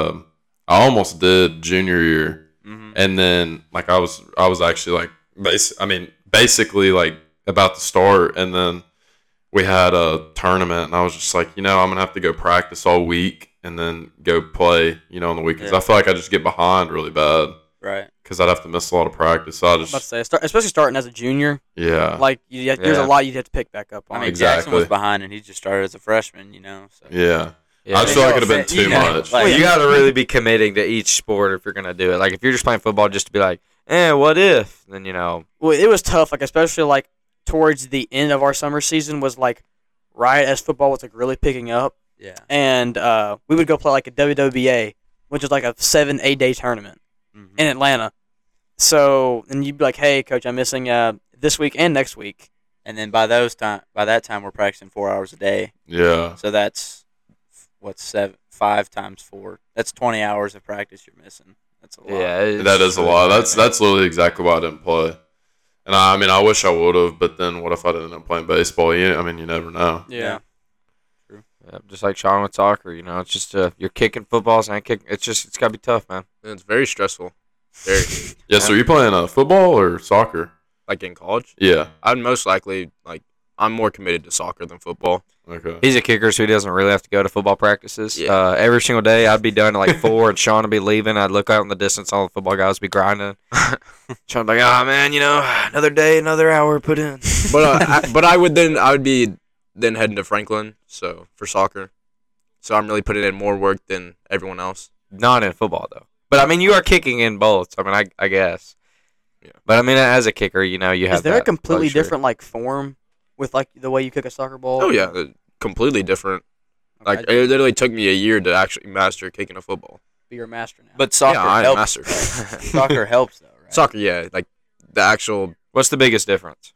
I almost did junior year, Mm-hmm. and then like I was actually like basically like about to start, and then we had a tournament, and I was just like, I'm gonna have to go practice all week and then go play, on the weekends. Yeah. I feel like I just get behind really bad Right. because I'd have to miss a lot of practice. So I I was about to just say, especially starting as a junior, yeah. like there's a Yeah. lot you'd have to pick back up on. I mean, Exactly. Jackson was behind, and he just started as a freshman. So. Yeah. Yeah. I just feel like it would have been You too know, much. like- You got to really be committing to each sport if you're gonna do it. Like if you're just playing football just to be like, what if? Then Well, it was tough, like especially like towards the end of our summer season was like right as football was like really picking up, Yeah. and we would go play like a WWBA, which is like a 7-8 day tournament Mhm. in Atlanta. So and you'd be like, "Hey, coach, I'm missing this week and next week." And then by that time, we're practicing 4 hours a day. Yeah. So that's what's 5 times 4. That's 20 hours of practice you're missing. That's a lot. yeah, That is a lot. That's literally exactly why I didn't play. And I wish I would have, but then what if I didn't end up playing baseball? You never know. Yeah. Yeah, just like Sean with soccer. It's just you're kicking footballs and kicking. It's gotta be tough, man. And it's very stressful. Very. Yeah. So are you playing football or soccer? Like in college, Yeah. I'd most likely I'm more committed to soccer than football. Okay. He's a kicker, so he doesn't really have to go to football practices. Yeah. Every single day, I'd be done at like 4, and Sean would be leaving. I'd look out in the distance, all the football guys would be grinding. Sean would be like, "Oh man, another day, another hour put in." But I would be heading to Franklin, so for soccer. So I'm really putting in more work than everyone else. Not in football though. But I mean, you are kicking in both. I mean, I guess. Yeah. But I mean, as a kicker, you have. Is there a that completely luxury. different like form with like the way you kick a soccer ball? Oh yeah, completely different. Like it literally took me a year to actually master kicking a football. Be your master now. But soccer I am helps. master. Soccer helps, though, right? Soccer, yeah, like the actual. What's the biggest difference?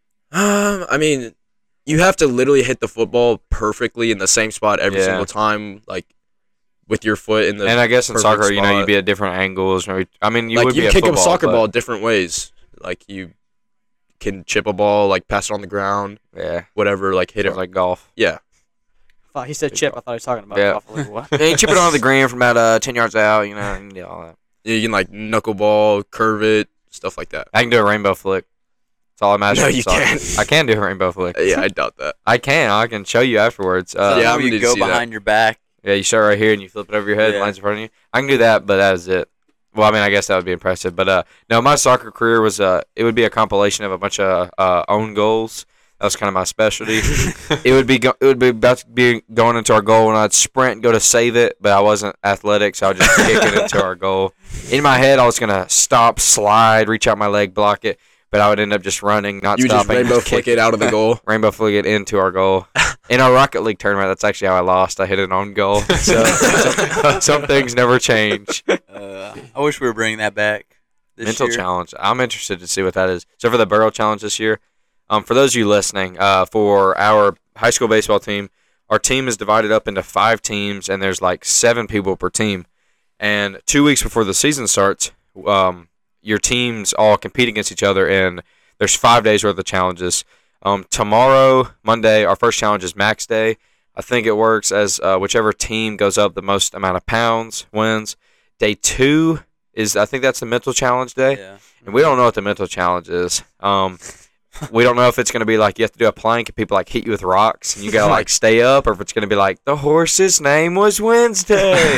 I mean, you have to literally hit the football perfectly in the same spot every Yeah. single time, like with your foot in the. And I guess in perfect soccer, spot. you'd be at different angles. I mean, you like would you be at kick a football, soccer but- ball different ways. Like you can chip a ball, like pass it on the ground, Yeah, whatever. Like hit it's it. like golf. Yeah, Thought he said chip. I thought he was talking about Yeah. golf. I was like, what? Yeah, you chip it onto the ground from about 10 yards out. You can do all that. you can like knuckleball, curve it, stuff like that. I can do a rainbow flick. That's all I imagine. No, in you soccer. can't. I can do a rainbow flick. Yeah, I doubt that. I can. I can show you afterwards. So Yeah, yeah, I'm you gonna go see that. behind your back. Yeah, you start right here and you flip it over your head, Yeah. lands in front of you. I can do that, but that is it. Well, I mean, I guess that would be impressive. But no, my soccer career was it would be a compilation of a bunch of own goals. That was kind of my specialty. it would be about to be going into our goal, and I'd sprint and go to save it, but I wasn't athletic, so I would just kick it into our goal. In my head, I was gonna stop, slide, reach out my leg, block it, but I would end up just running, not You just stopping. rainbow just flick kick it out of the goal. Rainbow flick it into our goal. In our Rocket League tournament, that's actually how I lost. I hit an own goal. So some things never change. I wish we were bringing that back. This Mental year. challenge. I'm interested to see what that is. So for the Burrow Challenge this year, for those of you listening, for our high school baseball team, our team is divided up into 5 teams, and there's like 7 people per team. And 2 weeks before the season starts, your teams all compete against each other, and there's 5 days worth of challenges. Tomorrow, Monday, our first challenge is max day. I think it works as whichever team goes up the most amount of pounds wins. Day 2 is, I think that's the mental challenge day. Yeah. And we don't know what the mental challenge is. We don't know if it's going to be like you have to do a plank and people like hit you with rocks and you got to like stay up, or if it's going to be like the horse's name was Wednesday.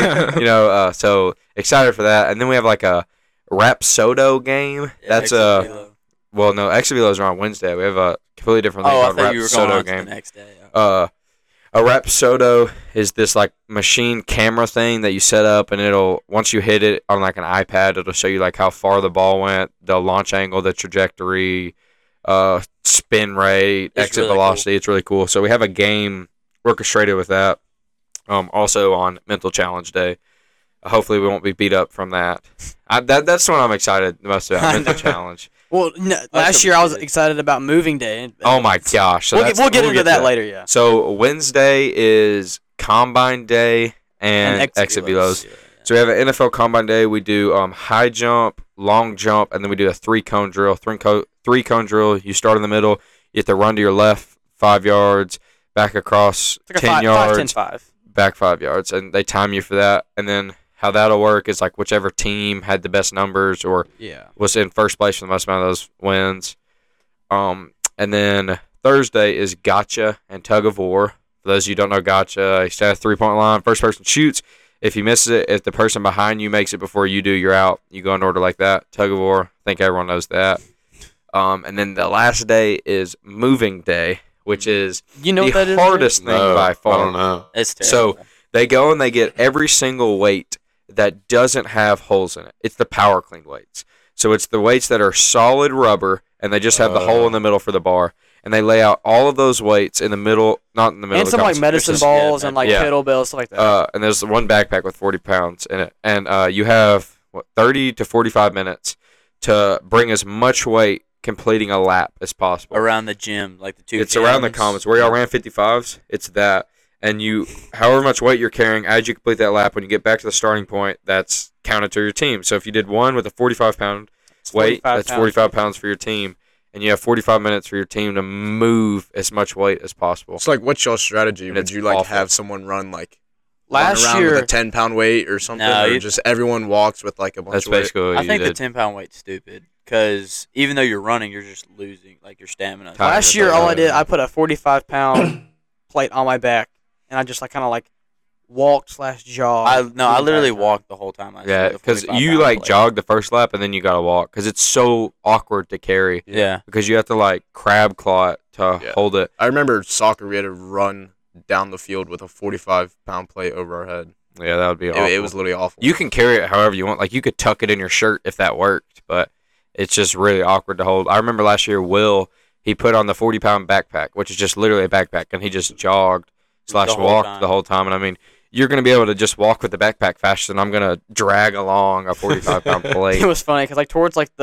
So excited for that. And then we have like a Rapsodo game. Yeah, That's Exo Kilo. well, no, Exavilos are on Wednesday. We have a completely different thing Oh, I called thought you were going Rapsodo on to the game. next day. Yeah. A Rapsodo is this like machine camera thing that you set up, and it'll once you hit it on like an iPad, it'll show you like how far the ball went, the launch angle, the trajectory, spin rate, It's exit really velocity. It's really cool. So we have a game orchestrated with that. Also on Mental Challenge Day. Hopefully we won't be beat up from that. That's what I'm excited the most about. Mental Challenge. Well, last year I was excited about moving day. Oh my gosh! So we'll get into that later. Yeah. So Wednesday is Combine Day and Exit Velos. So we have an NFL Combine Day. We do high jump, long jump, and then we do a 3-cone drill. 3-cone drill. You start in the middle. You have to run to your left 5 yards, back across It's like 10 a 5, yards, 5, 10, 5. back 5 yards, and they time you for that. And then how that'll work is like whichever team had the best numbers or Yeah. was in first place for the most amount of those wins. And then Thursday is gotcha and tug of war. For those of you who don't know gotcha, you stand at a 3-point line. First person shoots. If he misses it, if the person behind you makes it before you do, you're out. You go in order like that. Tug of war. I think everyone knows that. And then the last day is moving day, which is You know what that the is? hardest thing No, by far. I don't know. It's So terrible. they go and they get every single weight that doesn't have holes in it. It's the power clean weights. So it's the weights that are solid rubber and they just have the hole in the middle for the bar. And they lay out all of those weights in the middle, not in the middle And of the some like competition, medicine just- balls and like yeah. kettlebells, stuff like that. and there's one backpack with 40 pounds in it. And you have 30 to 45 minutes to bring as much weight completing a lap as possible. Around the gym, like the 2 It's around the gyms. comments. Where y'all ran 55s, it's that. And you, however much weight you're carrying, as you complete that lap, when you get back to the starting point, that's counted to your team. So if you did one with a 45-pound weight, 45 that's pounds. 45 pounds for your team. And you have 45 minutes for your team to move as much weight as possible. It's like, what's your strategy? And Would it's you like awful. have someone run like Last run around year, with a 10-pound weight or something, No, or you- just everyone walks with like a bunch That's of weight? basically what I you think the did. 10-pound weight's stupid because even though you're running, you're just losing like your stamina. Time. last year all I did, I put a 45-pound plate on my back, and I just like kind of like walked / jogged. I literally walked the whole time. Yeah, because you like jog the first lap and then you got to walk because it's so awkward to carry Yeah. because you have to like crab claw it to Yeah. hold it. I remember soccer, we had to run down the field with a 45-pound plate over our head. Yeah, that would be awful. It was literally awful. You can carry it however you want. Like you could tuck it in your shirt if that worked, but it's just really awkward to hold. I remember last year, he put on the 40-pound backpack, which is just literally a backpack, and he just jogged / The whole walked time. the whole time. And I mean, you're gonna be able to just walk with the backpack faster than I'm gonna drag along a 45-pound plate. It was funny because like towards like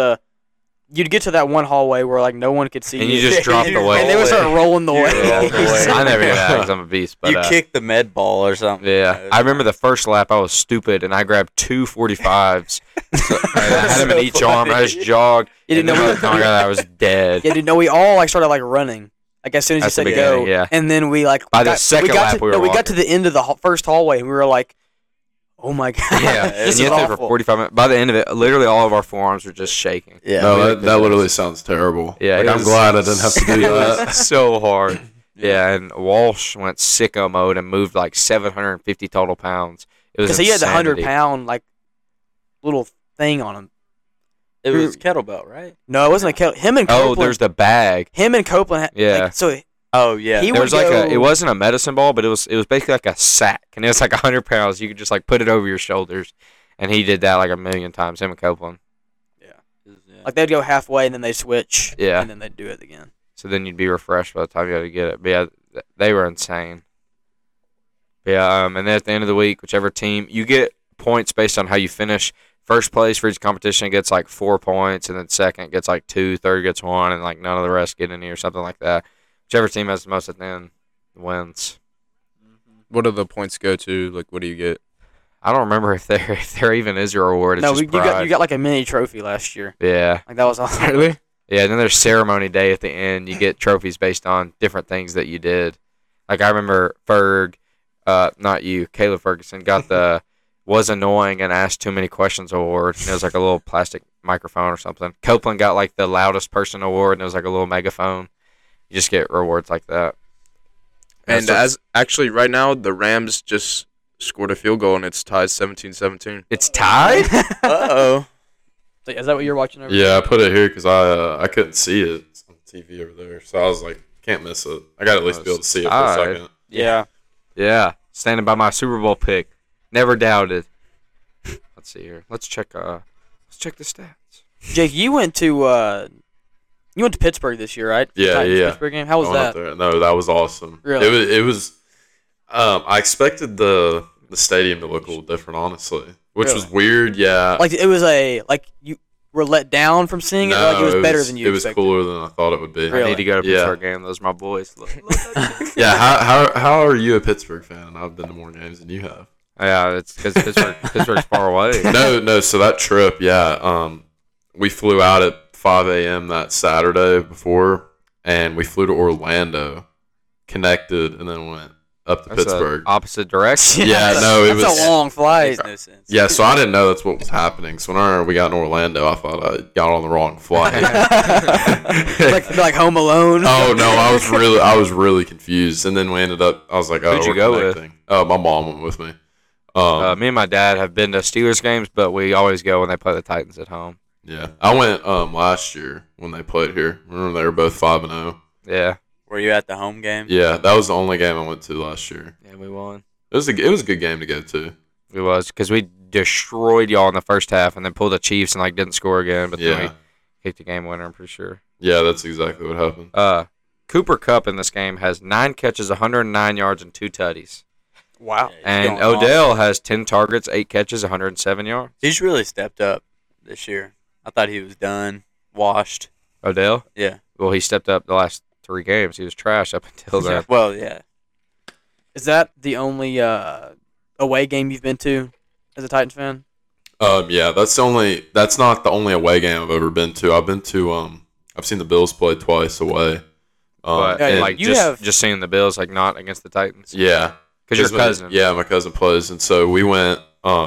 you'd get to that one hallway where like no one could see And you. you just drop the weight. and they would start rolling the weight. roll the weight. I never did that because I'm a beast. But You kicked the med ball or something. yeah, I remember the first lap I was stupid and I grabbed 2 45s. I had them in each arm. I just jogged. You didn't and know then by the time I got out, I was dead. Yeah, dude, no, we all like started like running. Like as soon as At you the said beginning, go, yeah. and then we like By the second lap, to, we were no, we got walking. to the end of the first hallway, and we were like, "Oh my god, Yeah, this and you is have to for awful." 45 minutes. By the end of it, literally all of our forearms were just shaking. Yeah. No, that literally sounds terrible. Yeah, Like, it I'm was- glad I didn't have to do It that. was so hard. Yeah, and Walsh went sicko mode and moved like 750 total pounds. It was Because he had the insanity. 100-pound like little thing on him. It was kettlebell, right? No, it wasn't a kettle. Him and Oh, Copeland. there's the bag. him and Copeland. Yeah. Like, so Oh yeah. He There was like go- it wasn't a medicine ball, but it was basically like a sack, and it was like 100 pounds. You could just like put it over your shoulders, and he did that like a million times. Him and Copeland. like they'd go halfway and then they'd switch. Yeah. And then they'd do it again. So then you'd be refreshed by the time you had to get it. But yeah, they were insane. But yeah, and then at the end of the week, whichever team you get points based on how you finish. First place for each competition gets like 4 points, and then second gets like 2, third gets 1, and like none of the rest get any or something like that. Whichever team has the most at the end wins. What do the points go to? Like, what do you get? I don't remember if there even is a reward. It's No, just you got pride. like a mini trophy last year. Yeah. Like that was awesome. Really? Yeah, and then there's ceremony day at the end. You get trophies based on different things that you did. Like I remember Ferg, not you, Caleb Ferguson got the was annoying and asked too many questions award. And it was like a little plastic microphone or something. Copeland got like the loudest person award, and it was like a little megaphone. You just get rewards like that. And so- as actually right now, the Rams just scored a field goal and it's tied 17-17. It's tied. Uh-oh. So, is that what you're watching over? Yeah, I put it here because I couldn't see it on TV over there, so I was like, can't miss it. I got to at least be able to see it for a Alright. second. Yeah. Yeah, standing by my Super Bowl pick. Never doubted. Let's see here. Let's check the stats. Jake, you went to Pittsburgh this year, right? The Yeah, Titans yeah. Pittsburgh game. How was I went that? there. No, that was awesome. Really? It was. I expected the stadium to look a little different, honestly, which was weird. Yeah. Like it was you were let down from seeing it. Or like it was better than you It was expected. cooler than I thought it would be. Really? I need to go to Yeah. Pittsburgh game. Those are my boys. Yeah. How are you a Pittsburgh fan? I've been to more games than you have. Yeah, it's because Pittsburgh's far away. No. So that trip, yeah. We flew out at 5 a.m. that Saturday before, and we flew to Orlando, connected, and then went up to That's Pittsburgh. opposite direction. Yeah, no, it That's was. a long flight. Makes no sense. Yeah, so I didn't know that's what was happening. So when we got in Orlando, I thought I got on the wrong flight. like Home Alone. Oh no, I was really confused. And then we ended up. I was like, oh, Who'd you we're go with? connecting. Oh, my mom went with me. Me and my dad have been to Steelers games, but we always go when they play the Titans at home. Yeah, I went last year when they played here. Remember they were both 5-0. Yeah, Were you at the home game? Yeah, that was the only game I went to last year. yeah, we won. It was a good game to go to. It was because we destroyed y'all in the first half, and then pulled the Chiefs and didn't score again. But then Yeah, we kicked the game winner. I'm pretty sure. yeah, that's exactly what happened. Cooper Kupp in this game has 9 catches, 109 yards, and 2 tutties. Wow. Yeah, he's And going Odell off. has 10 targets, 8 catches, 107 yards. He's really stepped up this year. I thought he was done, washed. Odell? Yeah. Well, he stepped up the last 3 games. He was trash up until then. Well, yeah. Is that the only away game you've been to as a Titans fan? Yeah, that's not the only away game I've ever been to. I've seen the Bills play twice away. But Yeah, and- like you have- just seeing the Bills, not against the Titans. yeah, Because your cousin. Yeah, my cousin plays, and so we went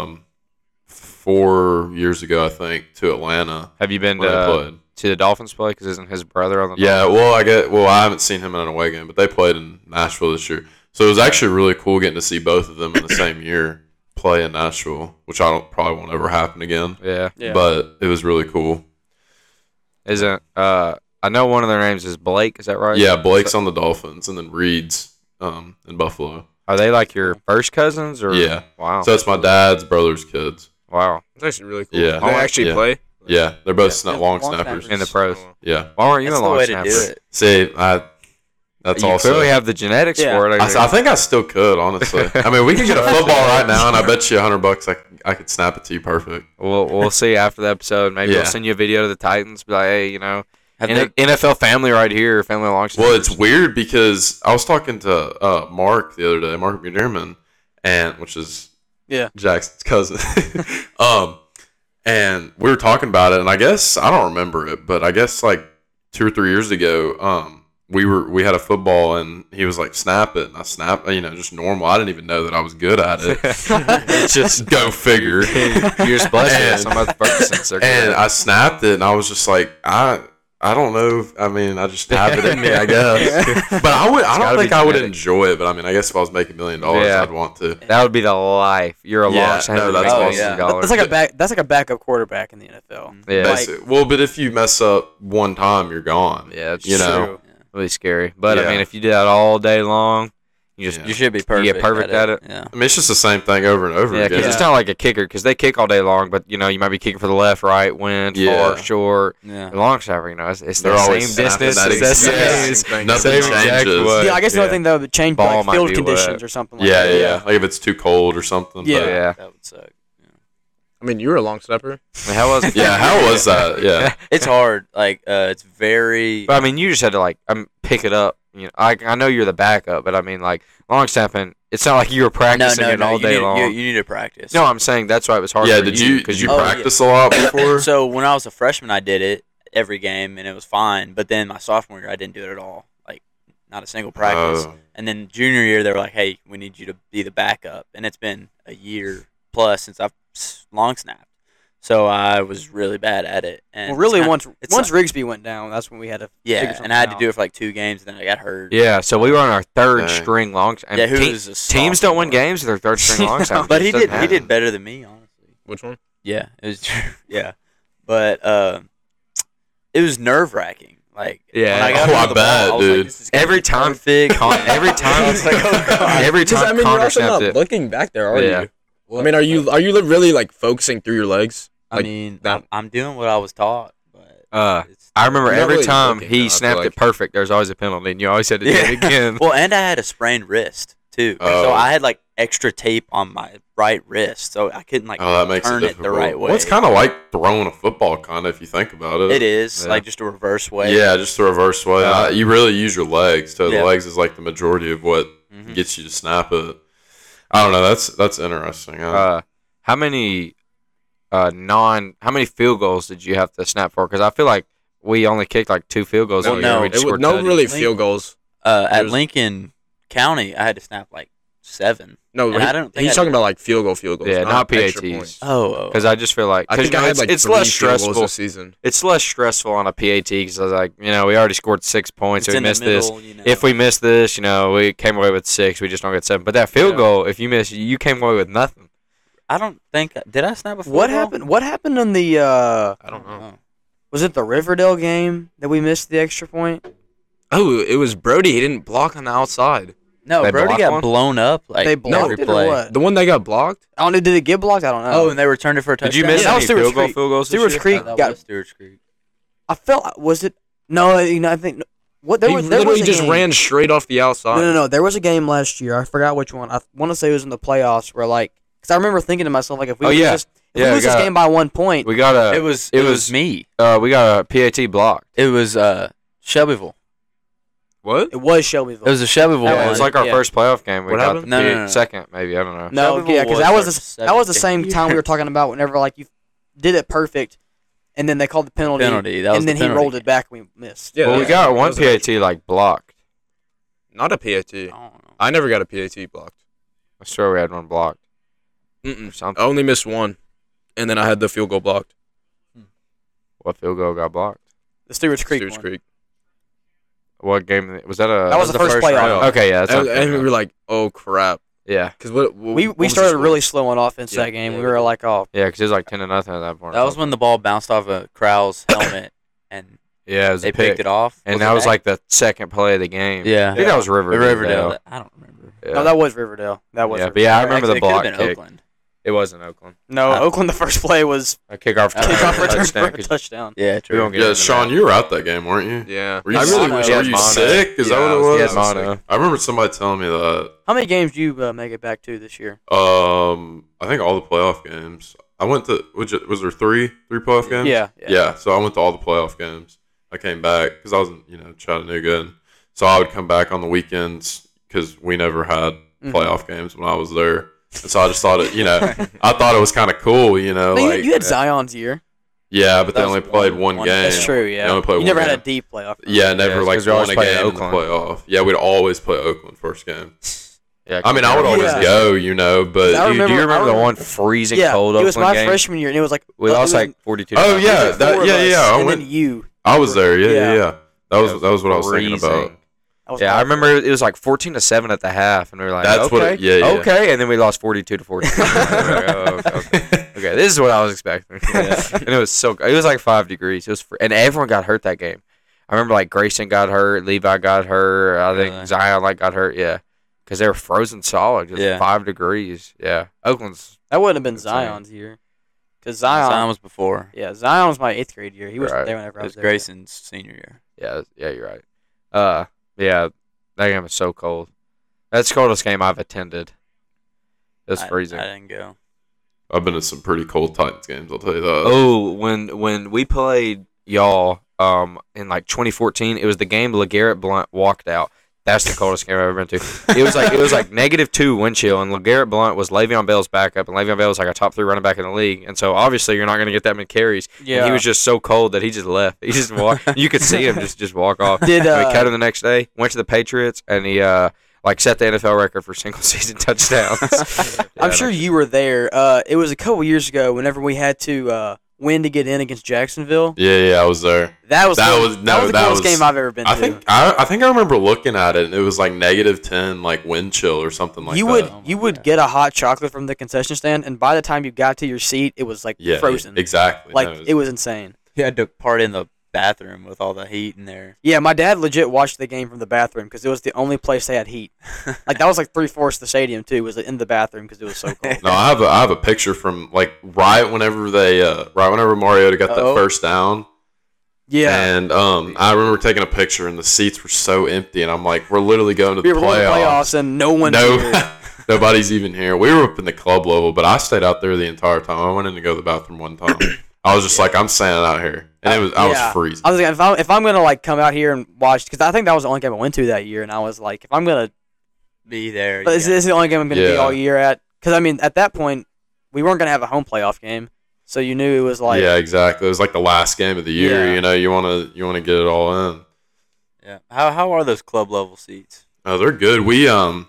4 years ago, I think, to Atlanta Have you been when they played. to the Dolphins play? Because isn't his brother on the Yeah, Dolphins? I haven't seen him in an away game, but they played in Nashville this year, so it was actually really cool getting to see both of them in the same year play in Nashville, which probably won't ever happen again. Yeah. Yeah. But it was really cool. Isn't I know one of their names is Blake. Is that right? Yeah, Blake's on the Dolphins, and then Reed's in Buffalo. Are they like your first cousins or? Yeah. Wow. So it's my dad's brother's kids. Wow. It's actually really cool. Yeah. They actually Yeah. play. Yeah, they're both Yeah, long long snappers. snappers. In the pros. Yeah. Why weren't you That's a the long way snapper? to do it. See, that's You also. clearly have the genetics Yeah. for it. I think I still could, honestly. I mean, we could get a football right now, and I bet you $100 I could snap it to you perfect. We'll see after the episode. Maybe Yeah. we'll send you a video to the Titans. Be like, hey, Have NFL family right here, family long. Well, it's weird because I was talking to Mark the other day, Mark Muderman, which is Yeah. Jackson's cousin. And we were talking about it, and I guess I don't remember it, but I guess like 2 or 3 years ago, we had a football, and he was like, "Snap it," and I snapped, just normal. I didn't even know that I was good at it. Just go figure. You're just blessed with And- some of the Fergusons. And I snapped it, and I was just like, I don't know. I mean, I just have it in me, I guess. But I don't gotta think be I would genetic. enjoy it. But I mean, I guess if I was making $1 million, Yeah. I'd want to. that would be the life. You're a Yeah, long snapper. no, that's making awesome. millions Yeah. of dollars. That's like a backup quarterback in the NFL. Yeah. Basic- well, but if you mess up one time, you're gone. Yeah, it's you know. True. really scary. But Yeah. I mean, if you do that all day long, you just Yeah. You should be perfect. get perfect at it. Yeah. I mean, it's just the same thing over and over yeah, again. because it's not like a kicker because they kick all day long. But you might be kicking for the left, right, wind, Yeah. far, short. Yeah. The long snapper, it's They're the always same snapping distance. that It's the exact same. thing. Nothing Same exact changes. way. Yeah, I guess the only thing though would change Ball like might field be conditions wet. or something like Yeah, that. yeah. Like if it's too cold or something. Yeah. but- Yeah. That would suck. I mean, you were a long snapper. I mean, how was it? Yeah, how was that? Yeah. It's hard. Like, it's very. But I mean, you just had to pick it up. I know you're the backup, but I mean, long snapping. It's not like you were practicing it all You day need, long. You need to practice. No, I'm saying that's why it was hard. Yeah, for did you? you Oh, yeah. practice a lot before? So when I was a freshman, I did it every game, and it was fine. But then my sophomore year, I didn't do it at all. Like, not a single practice. Oh. And then junior year, they were like, "Hey, we need you to be the backup." And it's been a year plus since I've long snapped, so I was really bad at it. And Well, really, it's kinda- once Rigsby went down, that's when we had to. yeah, and I had to do it for 2 games, and then I got hurt. Yeah, so we were on our third Dang. string long. And Yeah, who was a teams don't win sophomore. games with their third string long. But he It doesn't did. He happen. did better than me, honestly. Which one? Yeah, it was. Yeah, but it was nerve wracking. Like Yeah. when I got Oh, rid I of the ball, bet, I was dude. like, this is gonna Every be time- perfect. every time, I was like, oh god. every Because, time you're Connor also snapped not it. looking back there, are Yeah. you? I mean, are you really like focusing through your legs? I Like, mean, that- I'm doing what I was taught, but I remember You're not every really time looking, he though, I feel snapped like. it perfect, there's always a penalty, and you always had to do it again. Well, and I had a sprained wrist too, Oh. so I had like extra tape on my right wrist, so I couldn't like Oh, that makes turn it it difficult. the right way. Well, it's kind of like throwing a football, kind of, if you think about it. It is Yeah. like just a reverse way. Yeah, just the reverse way. You really use your legs. So Yeah. the legs is like the majority of what Mhm. gets you to snap it. I don't know. That's interesting. How many how many field goals did you have to snap for? Because I feel like we only kicked like 2 field goals. Well, all year. no, We it just was scored no tutties. really Link- field goals. At There's- Lincoln County, I had to snap like 7. No, And I don't think he's I talking did. about like field goals. Yeah, not extra PATs. points. Oh, Because I just feel like I think I had like it's 3 less field goals stressful. this season. It's less stressful on a PAT because I was like, we already scored 6 points. it's So we in the missed this. middle, you know. If we missed this, we came away with 6. We just don't get 7. But that field Yeah. goal, if you miss, you came away with nothing. I don't think did I snap a field What goal? happened? What happened in the? I don't know. Was it the Riverdale game that we missed the extra point? Oh, it was Brody. He didn't block on the outside. No, They Brody blocked got one? blown up. Like They every blocked it or play. what? The one that got blocked. I don't know. Did it get blocked? I don't know. Oh, and they returned it for a touchdown. Did you miss Yeah, that any was Stewart's field Creek. goals this Stewart's year? Creek That got. was Stewart's Creek. I felt. Was it? No, I think. What there He was? There literally was a just game. ran straight off the outside. No. There was a game last year. I forgot which one. I want to say it was in the playoffs where because I remember thinking to myself like if we Oh, lose yeah. this, if Yeah, we we lose this got- game by 1 point, We got a. It was me. We got a PAT blocked. It was Shelbyville. What? it was Shelbyville. It was a Shelbyville That Yeah, it one. was like our Yeah. first playoff game. We What got happened? the No, PAT no, no. second, maybe. I don't know. No, Shelbyville yeah, because was that was our that was the second same time we were talking about whenever like you did it perfect, and then they called the penalty, Penalty, that was and the then he penalty rolled it back and we missed. Yeah, Well, we yeah. got one That was PAT like blocked. Not a PAT. I don't know. I never got a PAT blocked. I swear we had one blocked or I something. only missed one, and then I had the field goal blocked. What field goal got blocked? The Stewart's Creek Stewart's one. Creek. What game was that? That was the first playoff. round. Okay, yeah, that's And, not and we were like, "Oh crap!" yeah, Because what We what was the started score? really slow on offense Yeah, that game. yeah, we we were did. like, oh, yeah, because it was like 10-0 at that point. That was when the ball bounced off of Krau's helmet and yeah, it was they a pick. picked it off. and Was that it was back? like the second play of the game. Yeah. I think that was Riverdale. Riverdale. I don't remember. Yeah. no, that was Riverdale. That was Yeah, Riverdale. but yeah, I remember the Actually, it block could've been kick. Oakland. It wasn't Oakland. No, Uh, Oakland. The first play was A kickoff kickoff return touchdown. for a touchdown. Yeah, We true. won't get Yeah, into Sean, that. you were at that game, weren't you? Yeah, Were you, I really really wish were I you mono. sick? Is that what it was? He had mono. I remember somebody telling me that. How many games do you make it back to this year? I think all the playoff games. I went to. Was there three playoff games? Yeah. So I went to all the playoff games. I came back because I was in Chattanooga, and so I would come back on the weekends because we never had playoff games when I was there. And so I just thought I thought it was kind of cool, No, like you had Zion's year. yeah, but they That only was played one- one one- game. That's true. They Yeah, only played you never one had a game. deep playoff. Yeah, never it's like 'cause we won always a played game in the Oakland. playoff. Yeah, we'd always play Oakland first game. Yeah, I mean, I would always Yeah. go, but I Do you remember- remember I the one remember- freezing Yeah, cold it was Oakland my game? freshman year, and it was like We it lost was like 42. Oh, it yeah, was that- four of yeah, us, yeah, I and went- then you. I was there. Yeah. Yeah. That was what I was thinking about. freezing. That was Yeah, I awful. remember it was like 14-7 at the half, and we were like, That's okay, what it- yeah. okay, and then we lost 42-14. Okay, this is what I was expecting. And it was it was like 5 degrees. It was, and everyone got hurt that game. I remember like Grayson got hurt, Levi got hurt, I think Really? Zion got hurt. Yeah, because they were frozen solid. Just Yeah. 5 degrees. Yeah, Oakland's That wouldn't have been Insane. Zion's year, because Zion was before. yeah, Zion was my 8th grade year. He wasn't Right. there whenever I It was was there. Grayson's senior year. yeah, you're right. Yeah, that game was so cold. That's the coldest game I've attended. It was freezing. I didn't go. I've been to some pretty cold Titans games. I'll tell you that. Oh, when we played y'all in like 2014, it was the game LeGarrette Blunt walked out. That's the coldest game I've ever been to. It was like -2 wind chill, and LeGarrette Blunt was Le'Veon Bell's backup, and Le'Veon Bell was like a top 3 running back in the league, and so obviously you're not going to get that many carries. Yeah, And he was just so cold that he just left. He just walked. You could see him just walk off. Did And we cut him the next day. Went to the Patriots, and he like set the NFL record for single season touchdowns. I'm sure you were there. It was a couple years ago. Whenever we had to win to get in against Jacksonville. Yeah, I was there. That was the that coolest was- game I've ever been I to. think I remember looking at it, and it was like -10, like wind chill or something like you that. would Oh my you would God. get a hot chocolate from the concession stand, and by the time you got to your seat, it was like Yeah, frozen. exactly. Like No, it was insane. You had to part in the bathroom with all the heat in there. Yeah, my dad legit watched the game from the bathroom because it was the only place they had heat. Like that was like 3/4 the stadium too. Was in the bathroom because it was so cold. No, I have a picture from like right whenever Mariota got that Uh-oh. first down, Yeah, and I remember taking a picture, and the seats were so empty, and I'm like, we're literally going to we the were going to playoffs. playoffs and no one. No, nobody's even here. We were up in the club level, but I stayed out there the entire time. I went in to go to the bathroom one time. I was just like, I'm standing out here, and I was freezing. I was like, if I'm gonna like come out here and watch, because I think that was the only game I went to that year, and I was like, if I'm gonna, Be there. this is the only game I'm gonna be Yeah. all year at. Because I mean, at that point, we weren't gonna have a home playoff game, so you knew it was like, Yeah, exactly. It was like the last game of the year. Yeah. You know, you want to get it all in. Yeah. How are those club level seats? Oh, they're good. We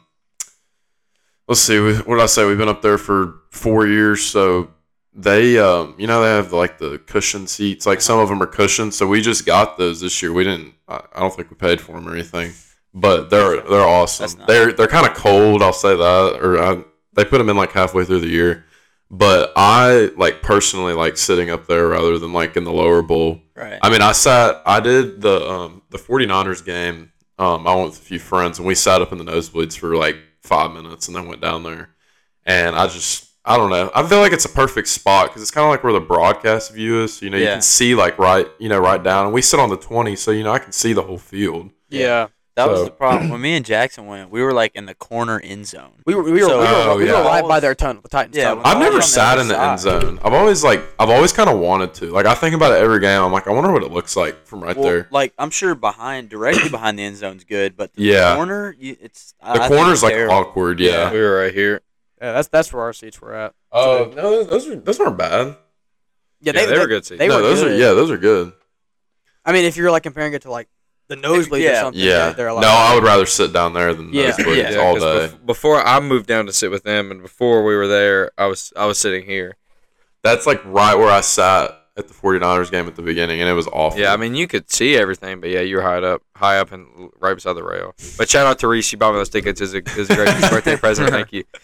let's see. What did I say? We've been up there for 4 years, so they they have like the cushion seats. Like some of them are cushioned, so we just got those this year. We didn't. I don't think we paid for them or anything, but they're awesome. That's nice. They're kind of cold. I'll say that. Or they put them in like halfway through the year. But I like personally like sitting up there rather than like in the lower bowl. Right. I mean, I did the 49ers game. I went with a few friends, and we sat up in the nosebleeds for like 5 minutes, and then went down there. And I don't know. I feel like it's a perfect spot because it's kind of like where the broadcast view is. So, you Yeah. can see like right down. And we sit on the 20, so I can see the whole field. yeah. That was So- the problem. When me and Jackson went, we were like in the corner end zone. We were So- we were yeah. right by their tunnel, the Titans Yeah, tunnel. when I've I was never on the sat other in the end side. zone. I've always kind of wanted to. Like I think about it every game. I'm like, I wonder what it looks like from right Well, there. like I'm sure directly behind the end zone's good, but the Yeah. corner, it's I The think corner's it's like terrible. awkward. Yeah. We were right here. Yeah, that's where our seats were at. Oh no, those aren't bad. Yeah, They were good seats. They no, were those good. those are good. I mean, if you're like comparing it to like the nosebleeds or Yeah. something, Yeah. they're a lot No, I better. would rather sit down there than Yeah. nosebleeds Yeah, all 'cause day. Before I moved down to sit with them, and before we were there, I was sitting here. That's like right where I sat at the 49ers game at the beginning, and it was awful. Yeah, I mean you could see everything, but yeah, you were high up and right beside the rail. But shout out to Reese, she bought me those tickets. It's a great birthday present. Thank you.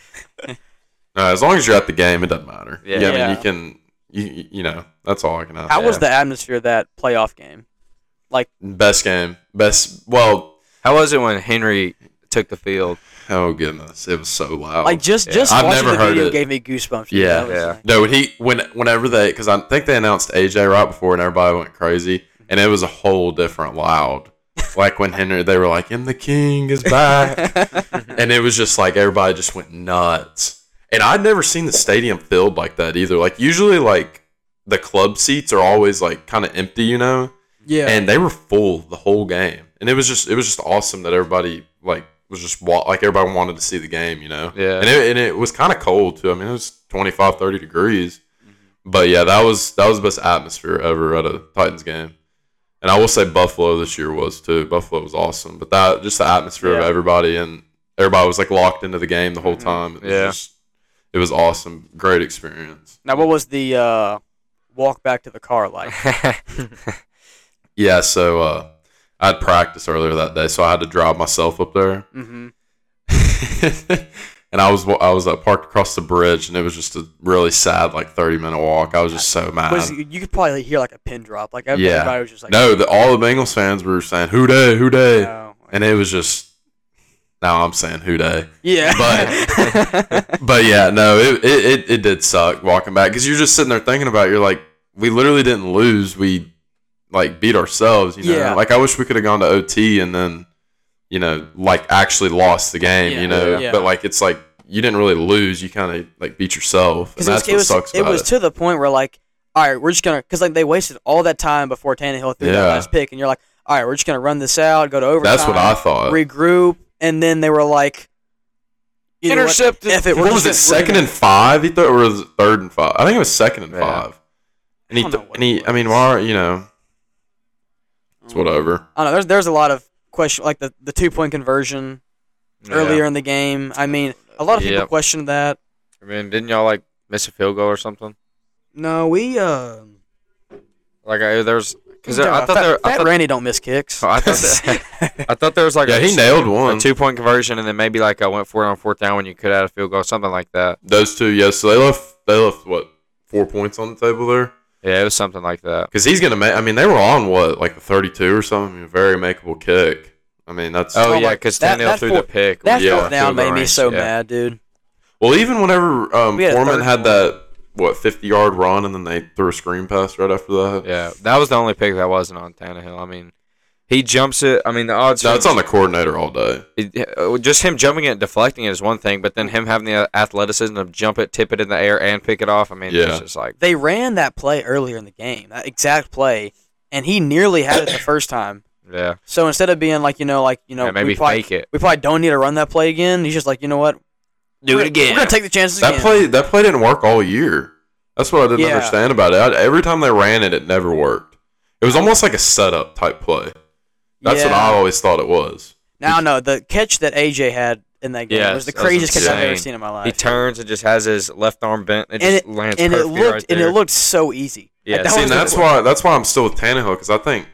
no, as long as you're at the game, it doesn't matter. Yeah. I mean, Yeah. you can, you know, that's all I can ask. How was Yeah. the atmosphere of that playoff game? Best game, best. Well, How was it when Henry took the field? oh goodness, it was so loud. Like just I've watching never the heard video it. gave me goosebumps. Yeah, That was yeah. like- No, whenever they, because I think they announced AJ right before, and everybody went crazy, and it was a whole different loud. Like when Henry, they were like, "And the King is back," and it was just like everybody just went nuts. And I'd never seen the stadium filled like that either. Like usually, like the club seats are always like kind of empty, you know, yeah. and they were full the whole game, and it was just awesome that everybody like was just like everybody wanted to see the game, you know. Yeah. And it was kind of cold too. I mean, it was 25, 30 degrees. But yeah, that was the best atmosphere ever at a Titans game. And I will say Buffalo this year was too. Buffalo was awesome. But that just the atmosphere of Yeah. everybody, and everybody was like locked into the game the whole time. It was Yeah. it was awesome. Great experience. Now, what was the walk back to the car like? Yeah, so I had practice earlier that day, so I had to drive myself up there. Mm-hmm. And I was parked across the bridge, and it was just a really sad like 30-minute walk. I was just so mad. You could probably hear like a pin drop. Like Yeah. everybody was just like, No, all the Bengals fans were saying "Who Dey, Who Dey," no. and it was just. Now I'm saying "Who Dey," Yeah. but yeah, no, it did suck walking back because you're just sitting there thinking about it. You're like, we literally didn't lose, we like beat ourselves. You know, Yeah. like I wish we could have gone to OT and then, you know, like actually lost the game. Yeah. You know, Yeah. but like it's like you didn't really lose. You kind of like beat yourself, and that's what sucks it about was it. to the point where like, all right, we're just gonna, because like they wasted all that time before Tannehill threw that Yeah. last pick, and you're like, all right, we're just gonna run this out, go to overtime. That's what I thought. regroup, and then they were like, you know what? Intercepted. F it, we're What was it? just gonna- Second and 5? He thought, or was it 3rd and 5? I think it was 2nd and Yeah. 5. And I don't know what it I mean, was. why? You know, it's whatever. I don't know. There's a lot of question, like the 2-point conversion earlier in the game. I mean, a lot of people Yep. questioned that. I mean, didn't y'all like miss a field goal or something? No, we Like there's because Yeah, I thought there. Fat Randy don't miss kicks. I thought there was like Yeah, he nailed one. a 2-point conversion, and then maybe like I went for it on 4th down when you could add a field goal, something like that. Those two, yes. So they left what 4 points on the table there. Yeah, it was something like that. Because he's gonna make. I mean, they were on what like the 32 or something. I mean, very makeable kick. I mean, that's Oh, Oh yeah, my- because that- Tannehill that threw four- the pick. That Yeah, fourth down field goal made me range, so yeah. mad, dude. well. Even whenever We had a Foreman third had one. that 50-yard run, and then they threw a screen pass right after that. Yeah, that was the only pick that wasn't on Tannehill. I mean, he jumps it. I mean, the odds. No, it's on the coordinator all day. Just him jumping it and deflecting it is one thing, but then him having the athleticism to jump it, tip it in the air, and pick it off. I mean, Yeah. it's just like They ran that play earlier in the game, that exact play, and he nearly had it the first time. yeah, So instead of being like, yeah, maybe we probably, fake it. we probably don't need to run that play again. He's just like, you know what? Do it again. We're gonna take the chances That again. play didn't work all year. That's what I didn't Yeah. understand about it. Every time they ran it, it never worked. It was almost like a setup type play. That's what Yeah. I always thought it was. Now, no, the catch that AJ had in that game Yes, was the that was craziest catch I've ever insane. seen in my life. He turns and just has his left arm bent. It and just it lands and it perfectly looked right and there. it looked so easy. Yeah, Like, that See, was and the- that's why I'm still with Tannehill because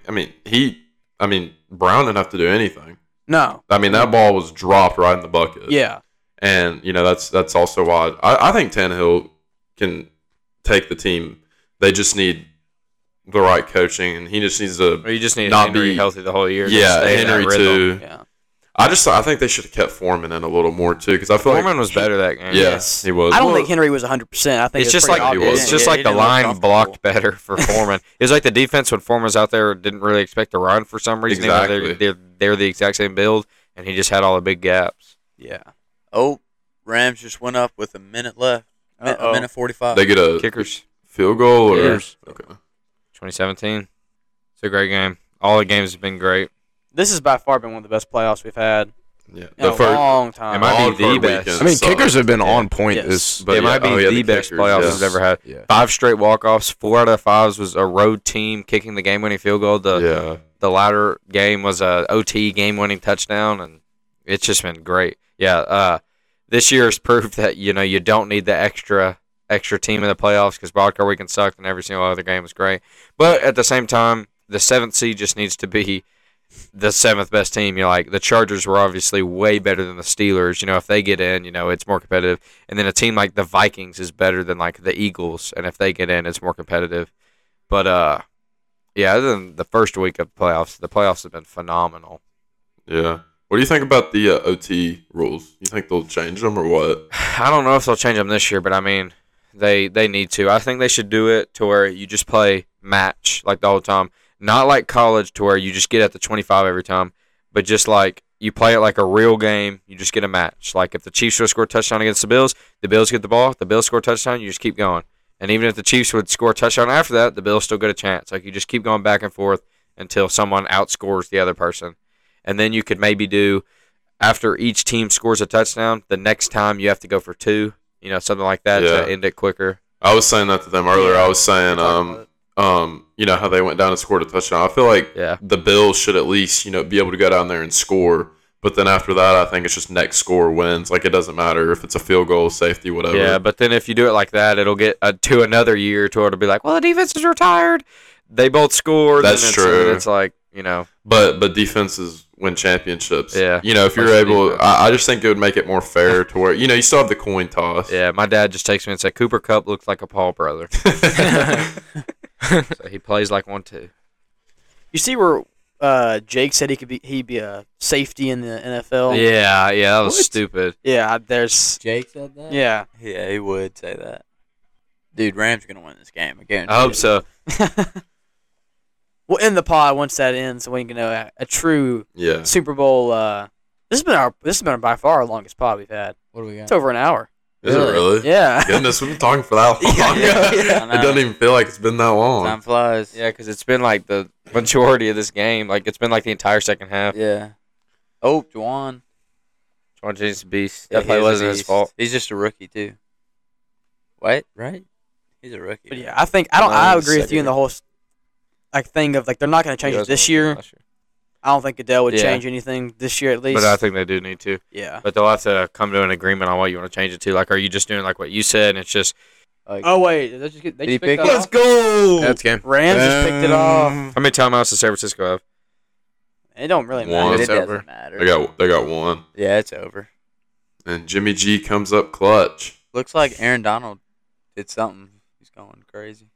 I mean Brown didn't have to do anything. No, I mean that ball was dropped right in the bucket. yeah, And that's also why I think Tannehill can take the team. They just need the right coaching, and he just needs to. Or you just need not Henry be- healthy the whole year. Yeah, just stay in that Henry rhythm. too. yeah. I think they should have kept Foreman in a little more too because I feel Foreman like was better that game. Yes, he was. I don't Well, think Henry was 100%. I think It's it's just pretty like obvious. was. it's just Yeah, like he the didn't look line comfortable. blocked better for Foreman. It was like the defense when Foreman was out there didn't really expect to run for some reason. even though Exactly. they're the exact same build, and he just had all the big gaps. Yeah. Oh, Rams just went up with a minute left. A Uh-oh. minute 45. they get a Kickers, field goal or Yes. okay. 2017. It's a great game. All the games have been great. This has by far been one of the best playoffs we've had Yeah, in a long time. It might be Wild the card best. weekend I mean, sucked. kickers have been Yeah. on point Yes. this. But it might be the the best kickers, playoffs yes. we've ever had. Yeah. 5 straight walk-offs. 4 out of the 5 was a road team kicking the game-winning field goal. The latter game was a OT game-winning touchdown, and it's just been great. Yeah, this year has proved that you don't need the extra team in the playoffs because wild card weekend sucked and every single other game was great. But at the same time, the 7th seed just needs to be the 7th best team. The Chargers were obviously way better than the Steelers. If they get in, it's more competitive. And then a team like the Vikings is better than like the Eagles, and if they get in, it's more competitive. But yeah, other than the first week of the playoffs have been phenomenal. Yeah. What do you think about the OT rules? You think they'll change them or what? I don't know if they'll change them this year, but I mean, they need to. I think they should do it to where you just play match like the whole time. Not like college to where you just get at the 25 every time, but just like you play it like a real game. You just get a match. Like if the Chiefs would score a touchdown against the Bills get the ball. If the Bills score a touchdown, you just keep going. And even if the Chiefs would score a touchdown after that, the Bills still get a chance. Like you just keep going back and forth until someone outscores the other person. And then you could maybe do, after each team scores a touchdown, the next time you have to go for 2, something like that Yeah. to end it quicker. I was saying that to them earlier. I was saying, how they went down and scored a touchdown. I feel like Yeah. the Bills should at least, be able to go down there and score. But then after that, I think it's just next score wins. Like it doesn't matter if it's a field goal, safety, whatever. Yeah, but then if you do it like that, it'll get to another year to where it'll be like, well, the defense is retired. They both scored. That's and true. It's like, But defenses win championships. Yeah. If you're Especially able, defense. I just think it would make it more fair to where you still have the coin toss. yeah, my dad just takes me and said, Cooper Kupp looks like a Paul brother. So he plays like one too. You see where Jake said he'd be a safety in the NFL? Yeah, that was What? stupid. Yeah, there's Jake said that? yeah. Yeah, he would say that. Dude, Rams are going to win this game. I guarantee I hope it. so. We'll end the pod once that ends, so we can know a true Yeah. Super Bowl. This has been by far our longest pod we've had. What do we It's got? over an hour. Is it really? Yeah. Goodness, we've been talking for that long. Yeah. It doesn't even feel like it's been that long. Time flies. Yeah, because it's been like the majority of this game. Like it's been like the entire second half. Yeah. Oh, Juwan. Juwan Jennings a beast. Yeah, That play he is a wasn't his beast. fault. He's just a rookie, too. What? Right? He's a rookie. But yeah, I think I agree with you in the whole thing of they're not going to change it this year. I don't think Goodell would Yeah. change anything this year at least. But I think they do need to. yeah. But they'll have to come to an agreement on what you want to change it to. Like, are you just doing like what you said, and it's just Like, Oh wait, they just Did he picked pick that it? off? Let's go. That's game. Rams just picked it off. How many timeouts does San Francisco have? It don't really One. matter. it It's doesn't over. matter. They got one, Yeah, it's over. and Jimmy G comes up clutch. Looks like Aaron Donald did something. He's going crazy.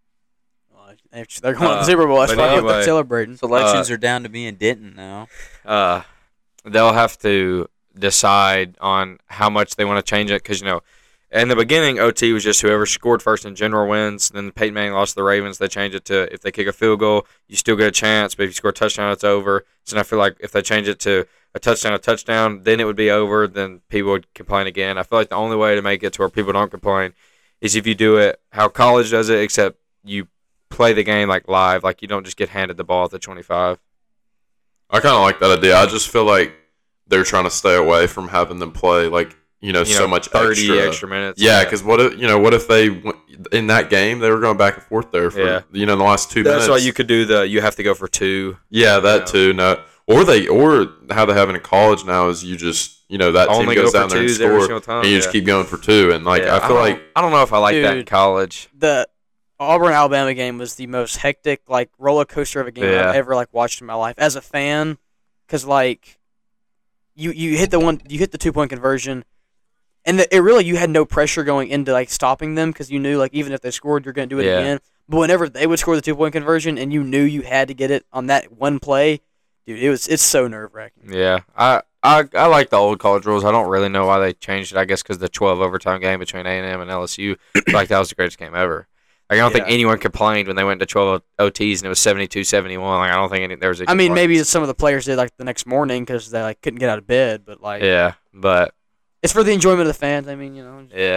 They're going to the Super Bowl. That's but probably what anyway. they're celebrating. Selections are down to me and Denton now. They'll have to decide on how much they want to change it because in the beginning OT was just whoever scored first in general wins. Then Peyton Manning lost to the Ravens. They changed it to if they kick a field goal, you still get a chance, but if you score a touchdown, it's over. So I feel like if they change it to a touchdown, then it would be over. Then people would complain again. I feel like the only way to make it to where people don't complain is if you do it how college does it, except you play the game like live, like you don't just get handed the ball at the 25. I kind of like that idea. I just feel like they're trying to stay away from having them play so much 30 extra minutes. Yeah, because what if they in that game they were going back and forth there for the last 2 minutes. That's why you could do you have to go for 2. Yeah, that too. No, or how they have it in college now is you just that Only team goes go for down there and twos every score, single time, and you just keep going for 2. And I feel like I don't know if I like that in Dude. college. The Auburn-Alabama game was the most hectic, roller coaster of a game Yeah. I've ever watched in my life as a fan. Because you hit the 2-point conversion, and you had no pressure going into stopping them because you knew even if they scored, you're going to do it Yeah. again. But whenever they would score the 2-point conversion, and you knew you had to get it on that one play, dude, it's so nerve-wracking. Yeah, I like the old college rules. I don't really know why they changed it. I guess because the 12 overtime game between A&M and LSU, that was the greatest game ever. I don't think Yeah. anyone complained when they went to 12 OTs and it was 72-71. I don't think there was a I mean, maybe complaints. some of the players did the next morning because they couldn't get out of bed, but Yeah, but it's for the enjoyment of the fans. I mean, yeah.